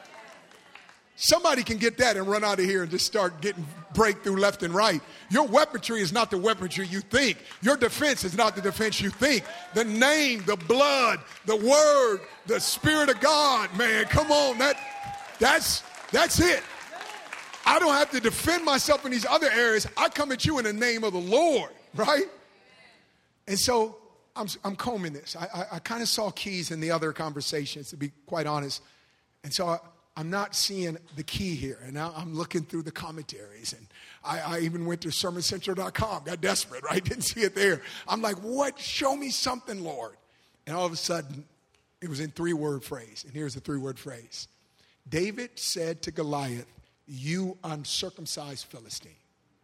Somebody can get that and run out of here and just start getting breakthrough left and right. Your weaponry is not the weaponry you think. Your defense is not the defense you think. The name, the blood, the word, the Spirit of God, man, come on. That, that's, that's it. I don't have to defend myself in these other areas. I come at you in the name of the Lord, right? And so I'm, I'm combing this. I, I, I kind of saw keys in the other conversations, to be quite honest. And so I, I'm not seeing the key here. And now I'm looking through the commentaries. And I, I even went to sermon central dot com, got desperate, right? Didn't see it there. I'm like, what? Show me something, Lord. And all of a sudden, it was in three-word phrase. And here's the three-word phrase. David said to Goliath, you uncircumcised Philistine.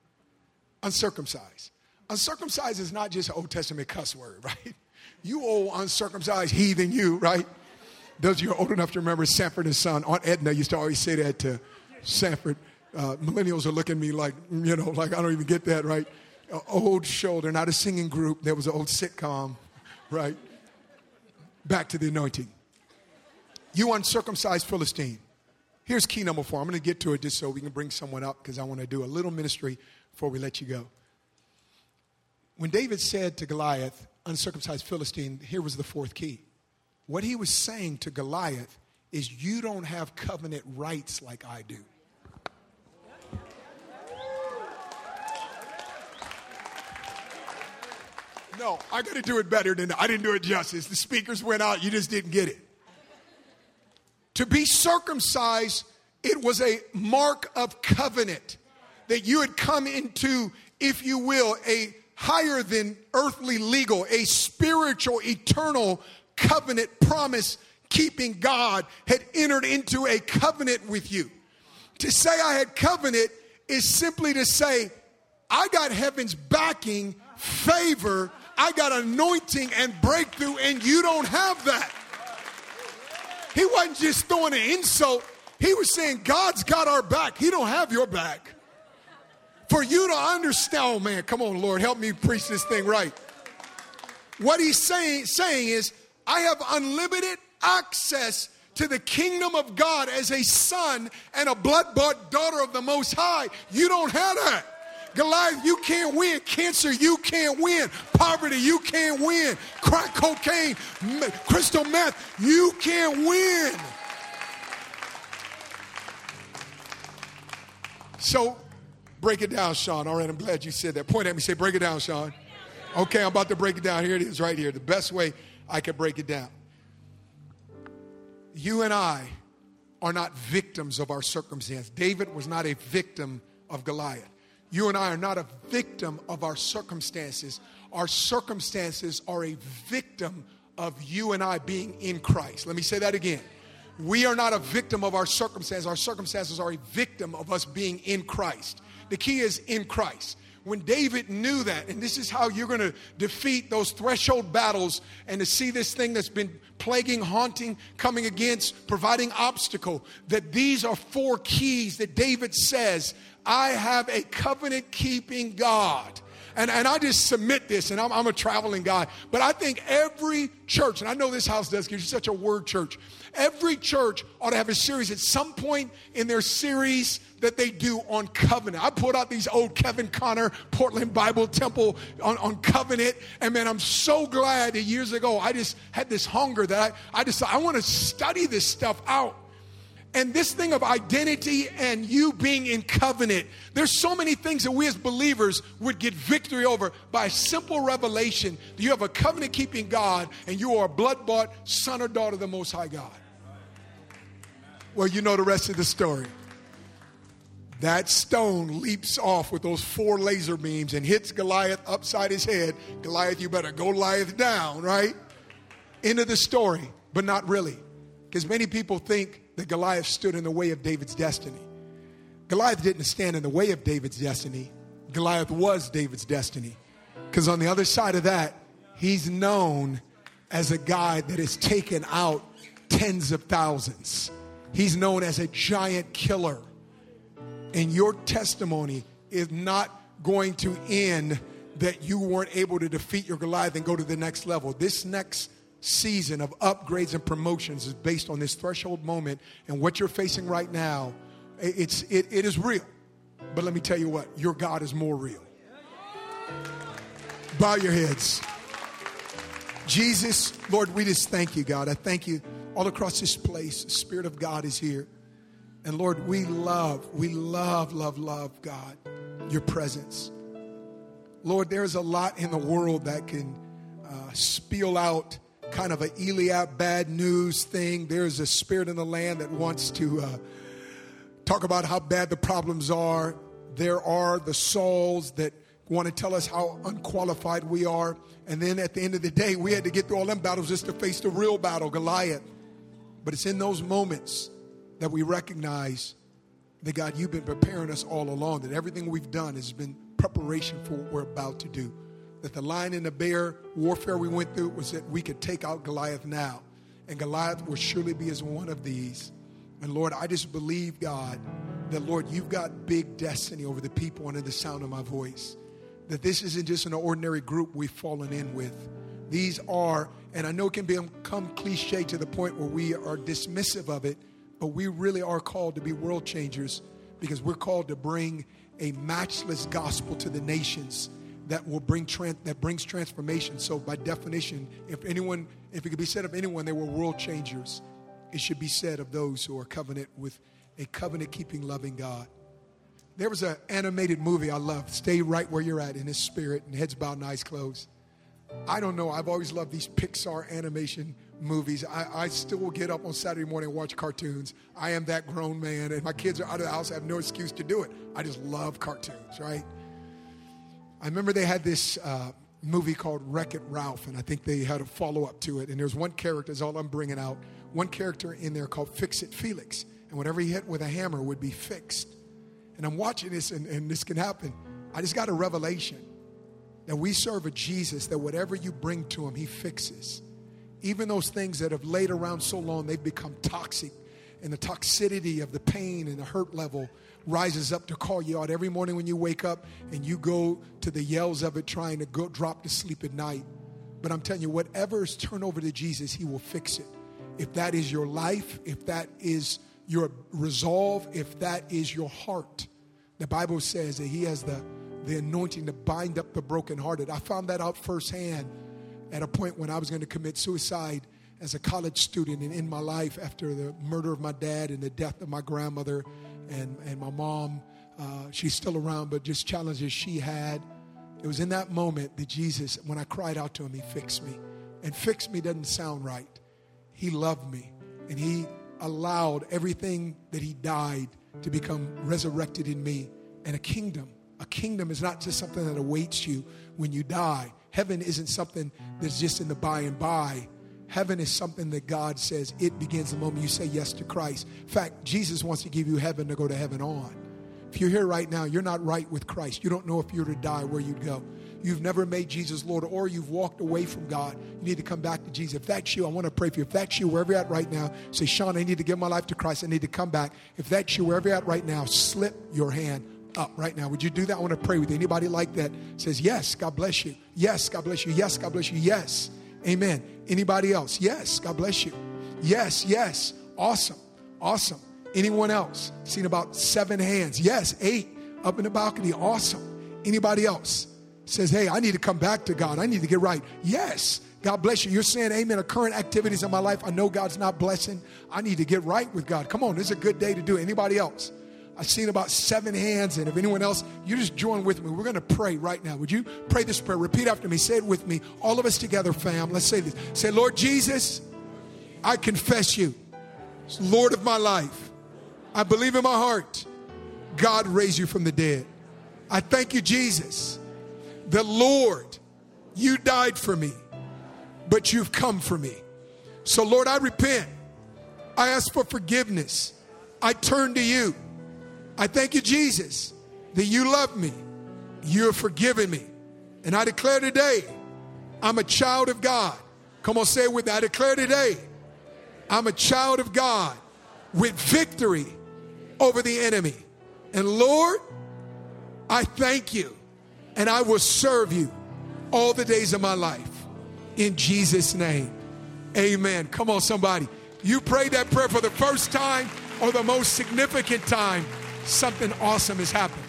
Uncircumcised. Uncircumcised is not just an Old Testament cuss word, right? You old uncircumcised heathen, you, right? Those of you who are old enough to remember Sanford and Son, Aunt Edna used to always say that to Sanford. Uh, millennials are looking at me like, you know, like I don't even get that, right? Uh, old show. They're not a singing group. There was an old sitcom, right? Back to the anointing. You uncircumcised Philistine. Here's key number four. I'm going to get to it just so we can bring someone up because I want to do a little ministry before we let you go. When David said to Goliath, uncircumcised Philistine, here was the fourth key. What he was saying to Goliath is you don't have covenant rights like I do. No, I got to do it better than that. I didn't do it justice. The speakers went out. You just didn't get it. To be circumcised, it was a mark of covenant that you had come into, if you will, a higher than earthly legal, a spiritual, eternal covenant promise keeping God had entered into a covenant with you. To say I had covenant is simply to say, I got heaven's backing, favor, I got anointing and breakthrough, and you don't have that. He wasn't just throwing an insult. He was saying, God's got our back. He don't have your back. For you to understand, oh man, come on, Lord, help me preach this thing right. What he's saying, saying is, I have unlimited access to the kingdom of God as a son and a blood-bought daughter of the Most High. You don't have that. Goliath, you can't win. Cancer, you can't win. Poverty, you can't win. Crack cocaine, crystal meth, you can't win. So, break it down, Sean. All right, I'm glad you said that. Point at me, say, break it down, Sean. Okay, I'm about to break it down. Here it is right here. The best way I can break it down. You and I are not victims of our circumstance. David was not a victim of Goliath. You and I are not a victim of our circumstances. Our circumstances are a victim of you and I being in Christ. Let me say that again. We are not a victim of our circumstances. Our circumstances are a victim of us being in Christ. The key is in Christ. When David knew that, and this is how you're going to defeat those threshold battles and to see this thing that's been plaguing, haunting, coming against, providing obstacle, that these are four keys that David says, I have a covenant-keeping God. And, and I just submit this, and I'm, I'm a traveling guy, but I think every church, and I know this house does because you're such a word church, every church ought to have a series at some point in their series that they do on covenant. I put out these old Kevin Connor, Portland Bible Temple on, on covenant, and man, I'm so glad that years ago I just had this hunger that I, I decided I want to study this stuff out. And this thing of identity and you being in covenant, there's so many things that we as believers would get victory over by a simple revelation that you have a covenant-keeping God and you are a blood-bought son or daughter of the Most High God. Well, you know the rest of the story. That stone leaps off with those four laser beams and hits Goliath upside his head. Goliath, you better go Goliath down, right? End of the story, but not really. Because many people think that Goliath stood in the way of David's destiny. Goliath didn't stand in the way of David's destiny. Goliath was David's destiny. Because on the other side of that, he's known as a guy that has taken out tens of thousands. He's known as a giant killer. And your testimony is not going to end that you weren't able to defeat your Goliath and go to the next level. This next season of upgrades and promotions is based on this threshold moment, and what you're facing right now, it's it, it is real. But let me tell you what, your God is more real. Bow your heads. Jesus, Lord, we just thank you, God. I thank you all across this place. The Spirit of God is here. And Lord, we love, we love, love, love, God, your presence. Lord, there's a lot in the world that can uh, spill out kind of an Eliab bad news thing. There's a spirit in the land that wants to uh, talk about how bad the problems are. There are the Sauls that want to tell us how unqualified we are. And then at the end of the day, we had to get through all them battles just to face the real battle, Goliath. But it's in those moments that we recognize that, God, you've been preparing us all along, that everything we've done has been preparation for what we're about to do. That the lion and the bear warfare we went through was that we could take out Goliath now. And Goliath will surely be as one of these. And Lord, I just believe, God, that, Lord, you've got big destiny over the people under the sound of my voice. That this isn't just an ordinary group we've fallen in with. These are, and I know it can become cliche to the point where we are dismissive of it, but we really are called to be world changers, because we're called to bring a matchless gospel to the nations that will bring tran- that brings transformation. So by definition, if anyone, if it could be said of anyone, they were world changers, it should be said of those who are covenant with a covenant-keeping, loving God. There was an animated movie I love. Stay right where you're at in His spirit, and heads bowed and eyes closed. I don't know. I've always loved these Pixar animation movies. I, I still will get up on Saturday morning and watch cartoons. I am that grown man, and my kids are out of the house. I have no excuse to do it. I just love cartoons, right? I remember they had this uh, movie called Wreck-It Ralph, and I think they had a follow-up to it. And there's one character, is all I'm bringing out, one character in there called Fix-It Felix. And whatever he hit with a hammer would be fixed. And I'm watching this, and, and this can happen. I just got a revelation that we serve a Jesus that whatever you bring to him, he fixes. Even those things that have laid around so long, they've become toxic. And the toxicity of the pain and the hurt level rises up to call you out every morning when you wake up, and you go to the yells of it trying to go drop to sleep at night. But I'm telling you, whatever is turned over to Jesus, he will fix it. If that is your life, if that is your resolve, if that is your heart, the Bible says that he has the, the anointing to bind up the brokenhearted. I found that out firsthand at a point when I was going to commit suicide as a college student, and in my life after the murder of my dad and the death of my grandmother and, and my mom. Uh, she's still around, but just challenges she had. It was in that moment that Jesus, when I cried out to him, he fixed me. And fixed me doesn't sound right. He loved me, and he allowed everything that he died to become resurrected in me. And a kingdom. A kingdom is not just something that awaits you when you die. Heaven isn't something that's just in the by and by. Heaven is something that God says it begins the moment you say yes to Christ. In fact, Jesus wants to give you heaven to go to heaven on. If you're here right now, you're not right with Christ. You don't know if you're to die, where you'd go. You've never made Jesus Lord, or you've walked away from God. You need to come back to Jesus. If that's you, I want to pray for you. If that's you, wherever you're at right now, say, Sean, I need to give my life to Christ. I need to come back. If that's you, wherever you're at right now, slip your hand up right now. Would you do that? I want to pray with you. Anybody like that says, yes, God bless you. Yes, God bless you. Yes, God bless you. Yes. Amen. Anybody else? Yes, God bless you. Yes, yes. Awesome. Awesome. Anyone else? Seen about seven hands. Yes, eight up in the balcony. Awesome. Anybody else says, hey, I need to come back to God. I need to get right. Yes. God bless you. You're saying, amen, the current activities in my life, I know God's not blessing. I need to get right with God. Come on, this is a good day to do it. Anybody else? I've seen about seven hands, and if anyone else, you just join with me. We're going to pray right now. Would you pray this prayer? Repeat after me. Say it with me. All of us together, fam. Let's say this. Say, Lord Jesus, I confess you, Lord of my life. I believe in my heart God raised you from the dead. I thank you, Jesus, the Lord, you died for me, but you've come for me. So, Lord, I repent. I ask for forgiveness. I turn to you. I thank you, Jesus, that you love me. You have forgiven me. And I declare today, I'm a child of God. Come on, say it with me. I declare today, I'm a child of God with victory over the enemy. And Lord, I thank you, and I will serve you all the days of my life. In Jesus' name, amen. Come on, somebody. You prayed that prayer for the first time or the most significant time. Something awesome has happened.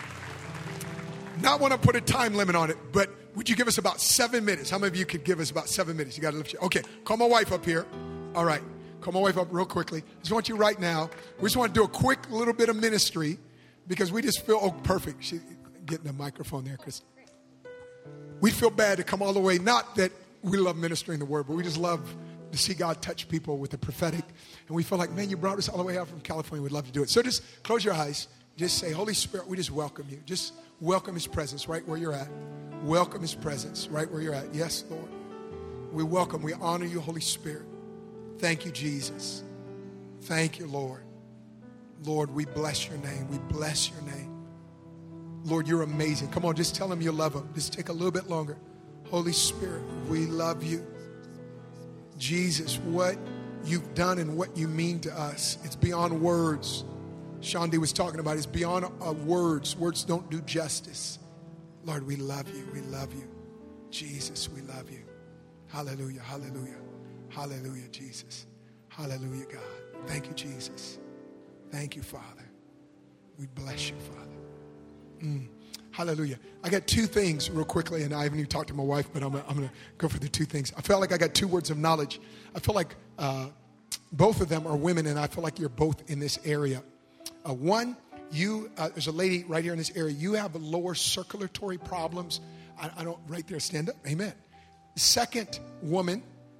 Not want to put a time limit on it, but would you give us about seven minutes? How many of you could give us about seven minutes? You got to lift your, okay, call my wife up here. All right, call my wife up real quickly. I just want you right now, we just want to do a quick little bit of ministry because we just feel, oh, perfect. She's getting the microphone there, Chris. We feel bad to come all the way, not that we love ministering the word, but we just love to see God touch people with the prophetic. And we feel like, man, you brought us all the way out from California. We'd love to do it. So just close your eyes. Just say, Holy Spirit, we just welcome you. Just welcome his presence right where you're at. Welcome his presence right where you're at. Yes, Lord. We welcome, we honor you, Holy Spirit. Thank you, Jesus. Thank you, Lord. Lord, we bless your name. We bless your name. Lord, you're amazing. Come on, just tell him you love him. Just take a little bit longer. Holy Spirit, we love you. Jesus, what you've done and what you mean to us, it's beyond words. Shandi was talking about it. It's beyond uh, words. Words don't do justice. Lord, we love you. We love you. Jesus, we love you. Hallelujah, hallelujah, hallelujah, Jesus. Hallelujah, God. Thank you, Jesus. Thank you, Father. We bless you, Father. Mm. Hallelujah. I got two things real quickly, and I haven't even talked to my wife, but I'm, I'm going to go for the two things. I felt like I got two words of knowledge. I feel like uh, both of them are women, and I feel like you're both in this area. Uh, one, you, uh, there's a lady right here in this area. You have lower circulatory problems. I, I don't, right there, stand up. Amen. Second woman,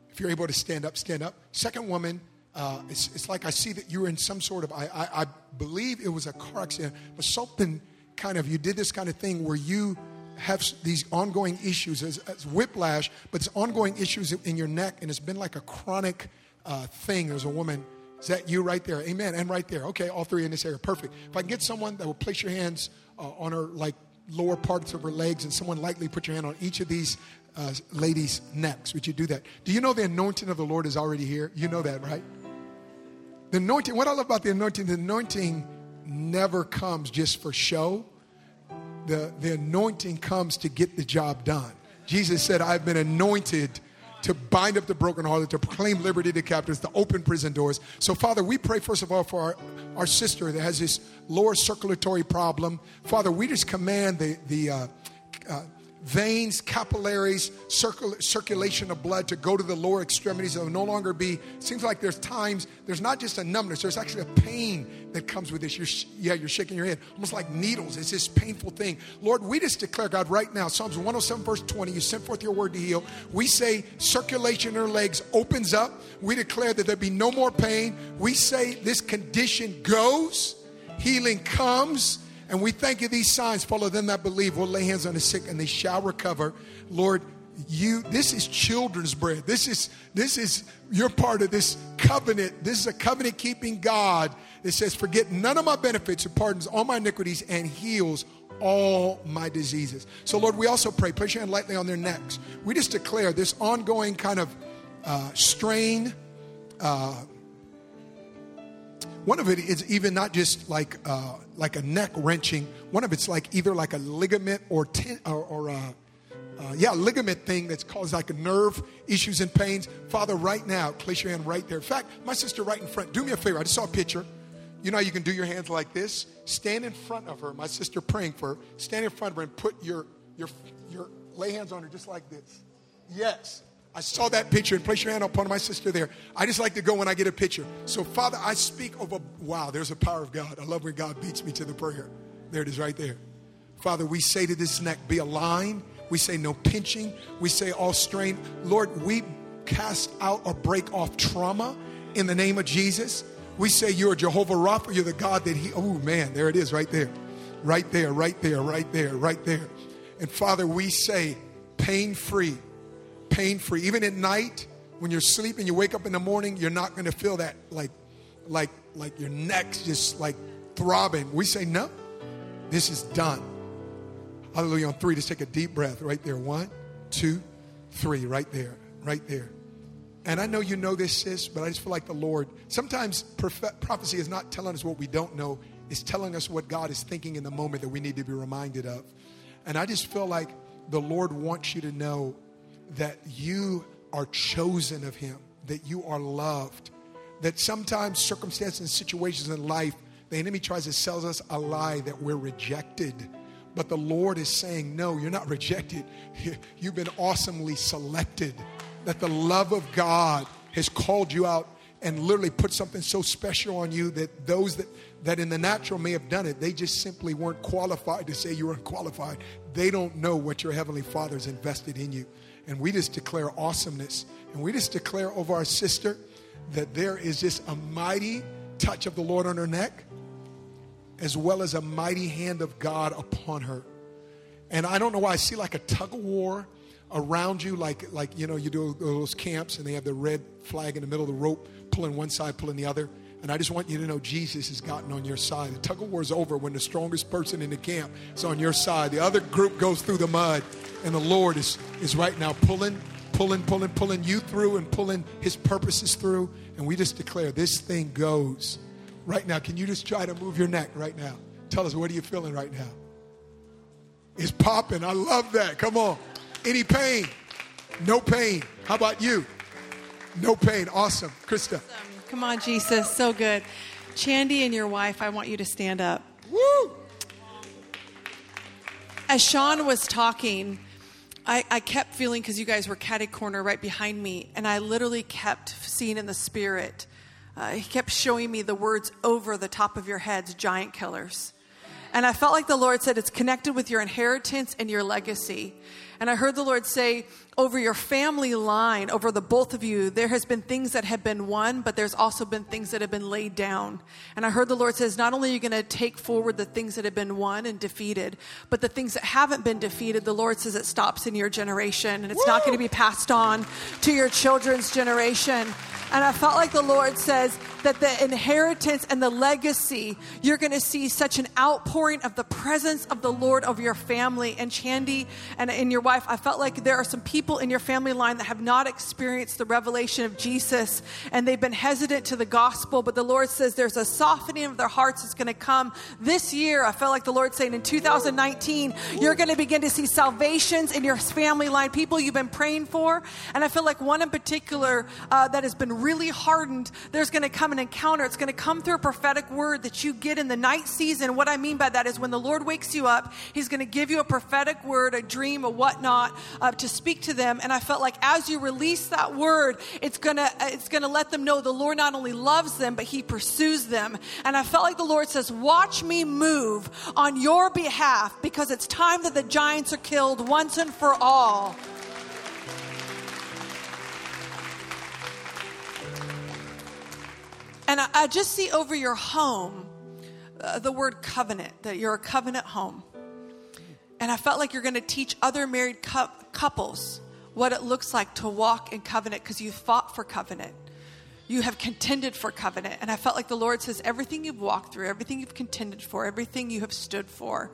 If you're able to stand up, stand up. Second woman, uh, it's, it's like I see that you were in some sort of, I, I, I believe it was a car accident, but something kind of, you did this kind of thing where you have these ongoing issues as, as whiplash, but it's ongoing issues in your neck, and it's been like a chronic uh, thing. There's a woman. Is that you right there? Amen. And right there. Okay, all three in this area. Perfect. If I can get someone that will place your hands uh, on her like lower parts of her legs, and someone lightly put your hand on each of these uh, ladies' necks. Would you do that? Do you know the anointing of the Lord is already here? You know that, right? The anointing, what I love about the anointing, the anointing never comes just for show. The, the anointing comes to get the job done. Jesus said, I've been anointed to bind up the brokenhearted, to proclaim liberty to captives, to open prison doors. So, Father, we pray, first of all, for our, our sister that has this lower circulatory problem. Father, we just command the, the uh, uh, veins, capillaries, circul- circulation of blood to go to the lower extremities. It will no longer be, it seems like there's times, there's not just a numbness, there's actually a pain that comes with this. You're, yeah, you're shaking your head, almost like needles. It's this painful thing. Lord, we just declare, God, right now, Psalms one oh seven, verse twenty, you sent forth your word to heal. We say circulation in her legs opens up. We declare that there be no more pain. We say this condition goes, healing comes. And we thank you, these signs follow them that believe. We'll lay hands on the sick and they shall recover. Lord, you, this is children's bread. This is, this is, you're part of this covenant. This is a covenant keeping God that says, forget none of my benefits, who pardons all my iniquities and heals all my diseases. So Lord, we also pray, place your hand lightly on their necks. We just declare this ongoing kind of uh, strain. Uh, One of it is even not just like uh, like a neck wrenching. One of it's like either like a ligament or ten, or, or uh, uh, yeah, ligament thing that's caused like a nerve issues and pains. Father, right now, place your hand right there. In fact, my sister right in front. Do me a favor. I just saw a picture. You know how you can do your hands like this? Stand in front of her. My sister praying for her. Stand in front of her and put your your your lay hands on her just like this. Yes. I saw that picture, and place your hand upon my sister there. I just like to go when I get a picture. So, Father, I speak over, wow, there's a power of God. I love when God beats me to the prayer. There it is right there. Father, we say to this neck, be aligned. We say no pinching. We say all strain. Lord, we cast out or break off trauma in the name of Jesus. We say you're Jehovah Rapha. You're the God that he, oh, man, there it is right there. Right there, right there, right there, right there. And, Father, we say pain-free. Pain-free. Even at night, when you're sleeping, you wake up in the morning, you're not going to feel that like, like, like your neck's just like throbbing. We say, no, this is done. Hallelujah. On three, just take a deep breath right there. One, two, three, right there, right there. And I know you know this, sis, but I just feel like the Lord, sometimes prof- prophecy is not telling us what we don't know. It's telling us what God is thinking in the moment that we need to be reminded of. And I just feel like the Lord wants you to know that you are chosen of him, that you are loved, that sometimes circumstances and situations in life, the enemy tries to sell us a lie that we're rejected. But the Lord is saying, no, you're not rejected. You've been awesomely selected, that the love of God has called you out and literally put something so special on you that those that, that in the natural may have done it, they just simply weren't qualified to say you weren't qualified. They don't know what your Heavenly Father has invested in you. And we just declare awesomeness. And we just declare over our sister that there is just a mighty touch of the Lord on her neck, as well as a mighty hand of God upon her. And I don't know why I see like a tug of war around you, like, like you know, you do those camps and they have the red flag in the middle of the rope, pulling one side, pulling the other. And I just want you to know Jesus has gotten on your side. The tug of war is over when the strongest person in the camp is on your side. The other group goes through the mud, and the Lord is, is right now pulling, pulling, pulling, pulling you through and pulling his purposes through. And we just declare this thing goes. Right now, can you just try to move your neck right now? Tell us, what are you feeling right now? It's popping. I love that. Come on. Any pain? No pain. How about you? No pain. Awesome. Krista. Awesome. Come on, Jesus. So good. Chandy and your wife, I want you to stand up. Woo! As Sean was talking, I, I kept feeling, because you guys were catty corner right behind me, and I literally kept seeing in the spirit. Uh, he kept showing me the words over the top of your heads, giant killers. And I felt like the Lord said it's connected with your inheritance and your legacy. And I heard the Lord say, over your family line, over the both of you, there has been things that have been won, but there's also been things that have been laid down. And I heard the Lord says, not only are you going to take forward the things that have been won and defeated, but the things that haven't been defeated, the Lord says it stops in your generation, and it's Woo! Not going to be passed on to your children's generation. And I felt like the Lord says that the inheritance and the legacy, you're going to see such an outpouring of the presence of the Lord over your family. And Chandy and, and your wife, I felt like there are some people in your family line that have not experienced the revelation of Jesus, and they've been hesitant to the gospel. But the Lord says there's a softening of their hearts that's going to come this year. I felt like the Lord saying in two thousand nineteen, you're going to begin to see salvations in your family line, people you've been praying for. And I feel like one in particular uh, that has been really hardened, there's going to come an encounter. It's going to come through a prophetic word that you get in the night season. What I mean by that is when the Lord wakes you up, he's going to give you a prophetic word, a dream, a whatnot, uh, to speak to them. And I felt like as you release that word, it's going to it's going to let them know the Lord not only loves them, but he pursues them. And I felt like the Lord says, watch me move on your behalf, because it's time that the giants are killed once and for all. And I, I just see over your home uh, the word covenant, that you're a covenant home. And I felt like you're going to teach other married cu- couples what it looks like to walk in covenant, because you fought for covenant. You have contended for covenant. And I felt like the Lord says everything you've walked through, everything you've contended for, everything you have stood for,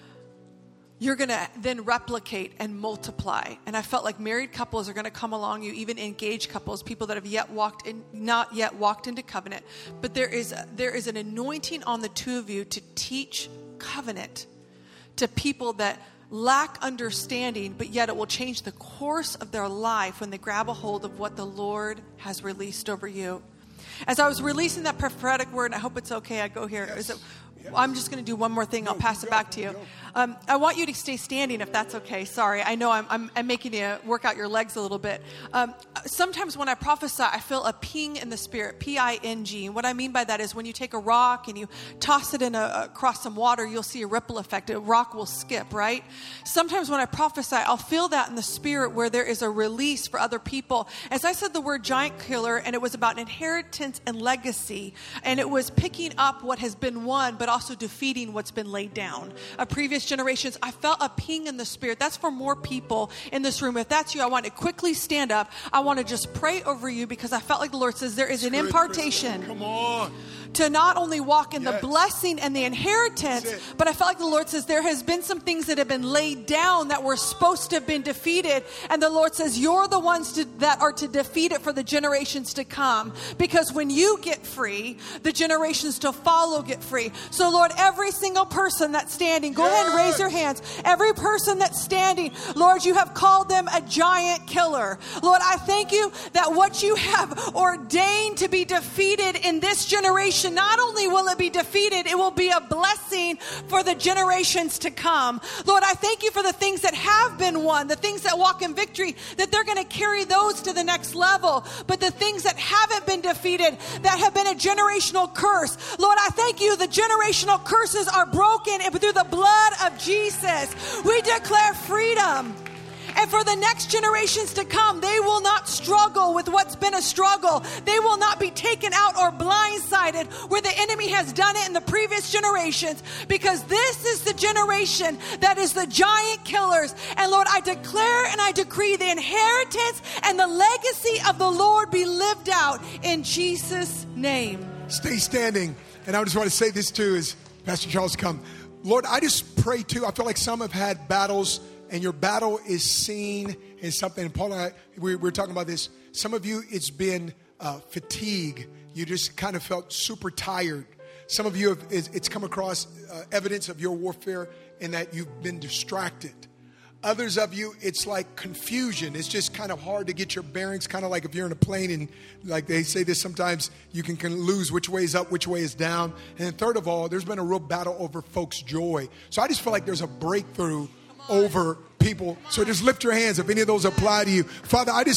you're going to then replicate and multiply. And I felt like married couples are going to come along you, even engaged couples, people that have yet walked in, not yet walked into covenant. But there is a, there is an anointing on the two of you to teach covenant to people that lack understanding, but yet it will change the course of their life when they grab a hold of what the Lord has released over you. As I was releasing that prophetic word, and I hope it's okay, I go here. Yes. Is it, I'm just going to do one more thing. I'll pass it back to you. Um, I want you to stay standing if that's okay. Sorry, I know I'm, I'm, I'm making you work out your legs a little bit. Um, sometimes when I prophesy, I feel a ping in the spirit, P I N G. And what I mean by that is when you take a rock and you toss it in a, across some water, you'll see a ripple effect. A rock will skip, right? Sometimes when I prophesy, I'll feel that in the spirit where there is a release for other people. As I said the word giant killer, and it was about inheritance and legacy, and it was picking up what has been won, but also defeating what's been laid down. A previous generations, I felt a ping in the spirit. That's for more people in this room. If that's you, I want to quickly stand up. I want to just pray over you, because I felt like the Lord says there is an impartation. Come on. To not only walk in Yes. the blessing and the inheritance, but I felt like the Lord says there has been some things that have been laid down that were supposed to have been defeated. And the Lord says you're the ones to, that are to defeat it for the generations to come. Because when you get free, the generations to follow get free. So Lord, every single person that's standing, go yes. ahead and raise your hands. Every person that's standing, Lord, you have called them a giant killer. Lord, I thank you that what you have ordained to be defeated in this generation, not only will it be defeated, it will be a blessing for the generations to come. Lord, I thank you for the things that have been won, the things that walk in victory, that they're going to carry those to the next level. But the things that haven't been defeated, that have been a generational curse, Lord, I thank you the generational curses are broken through the blood of Jesus. We declare freedom. And for the next generations to come, they will not struggle with what's been a struggle. They will not be taken out or blindsided where the enemy has done it in the previous generations, because this is the generation that is the giant killers. And Lord, I declare and I decree the inheritance and the legacy of the Lord be lived out in Jesus' name. Stay standing. And I just want to say this too as Pastor Charles come. Lord, I just pray too. I feel like some have had battles, and your battle is seen in something. And Paul and I, we, we were talking about this. Some of you, it's been uh, fatigue. You just kind of felt super tired. Some of you, have, it's come across uh, evidence of your warfare in that you've been distracted. Others of you, it's like confusion. It's just kind of hard to get your bearings, kind of like if you're in a plane and like they say this sometimes, you can, can lose which way is up, which way is down. And then third of all, there's been a real battle over folks' joy. So I just feel like there's a breakthrough over people. So just lift your hands if any of those apply to you. Father, I just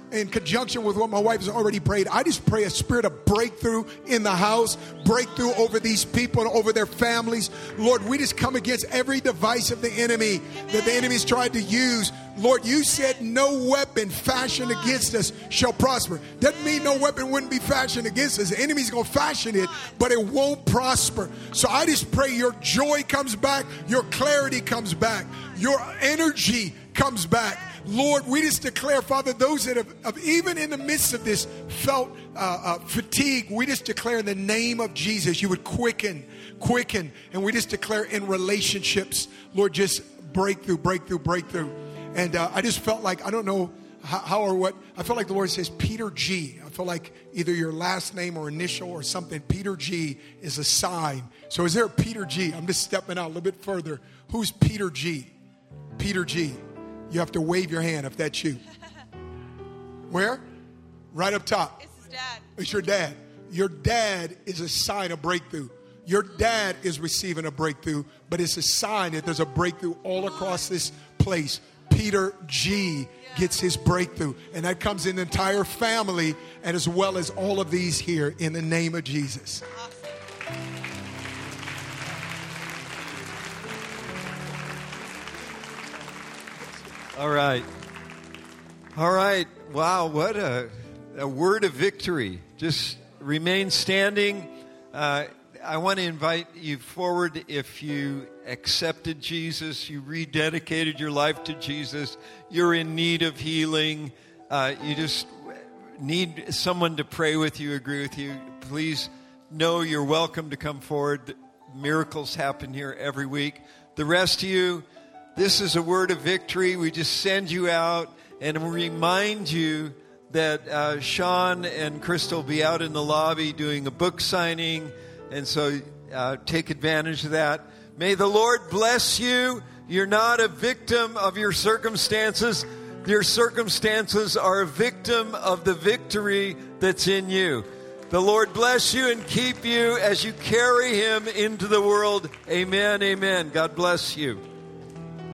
in conjunction with what my wife has already prayed, I just pray a spirit of breakthrough in the house, breakthrough over these people and over their families. Lord, we just come against every device of the enemy that the enemy's tried to use. Lord, you said no weapon fashioned against us shall prosper. Doesn't mean no weapon wouldn't be fashioned against us. The enemy's going to fashion it, but it won't prosper. So I just pray your joy comes back, your clarity comes back, your energy comes back. Lord, we just declare, Father, those that have, have even in the midst of this felt uh, uh, fatigue, we just declare in the name of Jesus, you would quicken, quicken. And we just declare in relationships, Lord, just breakthrough, breakthrough, breakthrough. And uh, I just felt like, I don't know how, how or what, I felt like the Lord says Peter G. I feel like either your last name or initial or something. Peter G is a sign. So is there a Peter G? I'm just stepping out a little bit further. Who's Peter G? Peter G. You have to wave your hand if that's you. Where? Right up top. It's his dad. It's your dad. Your dad is a sign of breakthrough. Your dad is receiving a breakthrough, but it's a sign that there's a breakthrough all across this place. Peter G gets his breakthrough, and that comes in the entire family, and as well as all of these here in the name of Jesus. All right. All right. Wow, what a, a word of victory. Just remain standing. Uh, I want to invite you forward if you accepted Jesus, you rededicated your life to Jesus, you're in need of healing, uh, you just need someone to pray with you, agree with you. Please know you're welcome to come forward. Miracles happen here every week. The rest of you, this is a word of victory. We just send you out and remind you that uh, Sean and Crystal will be out in the lobby doing a book signing. And so uh, take advantage of that. May the Lord bless you. You're not a victim of your circumstances. Your circumstances are a victim of the victory that's in you. The Lord bless you and keep you as you carry him into the world. Amen, amen. God bless you.